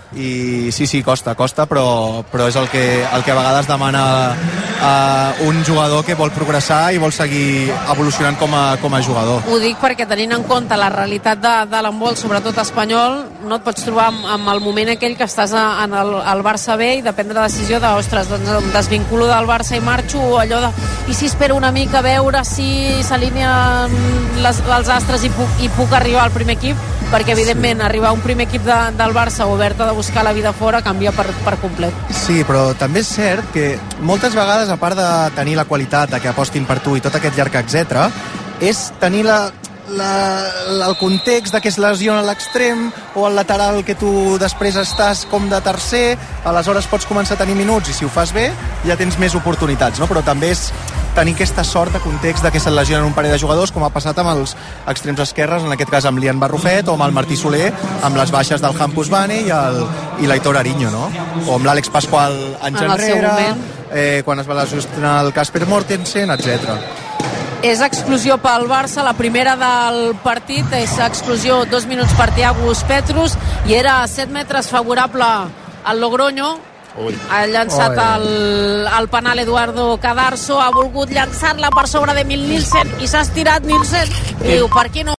i sí, sí, costa, costa, però, però és el que, el que a vegades demana uh, un jugador que vol progressar i vol seguir evolucionant com a, com a jugador. Ho dic perquè tenint en compte la realitat de, de l'handbol, sobretot espanyol, no et pots trobar amb, amb el moment aquell que estàs a, en el, al Barça B i de prendre la decisió de, ostres, doncs em desvinculo del Barça i marxo, o allò de, i si espero una mica a veure si s'alineen les, els astres i puc, i puc arribar al primer equip, perquè evidentment sí. arribar a un primer equip de, del Barça oberta de buscar la vida fora canvia per, per complet. Sí, però també és cert que moltes vegades, a part de tenir la qualitat de que apostin per tu i tot aquest llarg etcètera, és tenir la, la, el context de que es lesiona l'extrem o el lateral que tu després estàs com de tercer, aleshores pots començar a tenir minuts i si ho fas bé ja tens més oportunitats, no? Però també és tenir aquesta sort de context de que se'n lesionen un parell de jugadors, com ha passat amb els extrems esquerres, en aquest cas amb l'Ian Barrufet o amb el Martí Soler, amb les baixes del Hampus Bane i, el, i l'Aitor Ariño, no? O amb l'Àlex Pasqual anys enrere, eh, quan es va lesionar el Casper Mortensen, etcètera. És exclusió pel Barça, la primera del partit, és exclusió dos minuts per Thiago Petrus, i era a set metres favorable al Logroño. Ui. Ha llançat el, el penal Eduardo Cadarso, ha volgut llançar-la per sobre de Emil Nielsen i s'ha estirat Nielsen i diu, per què no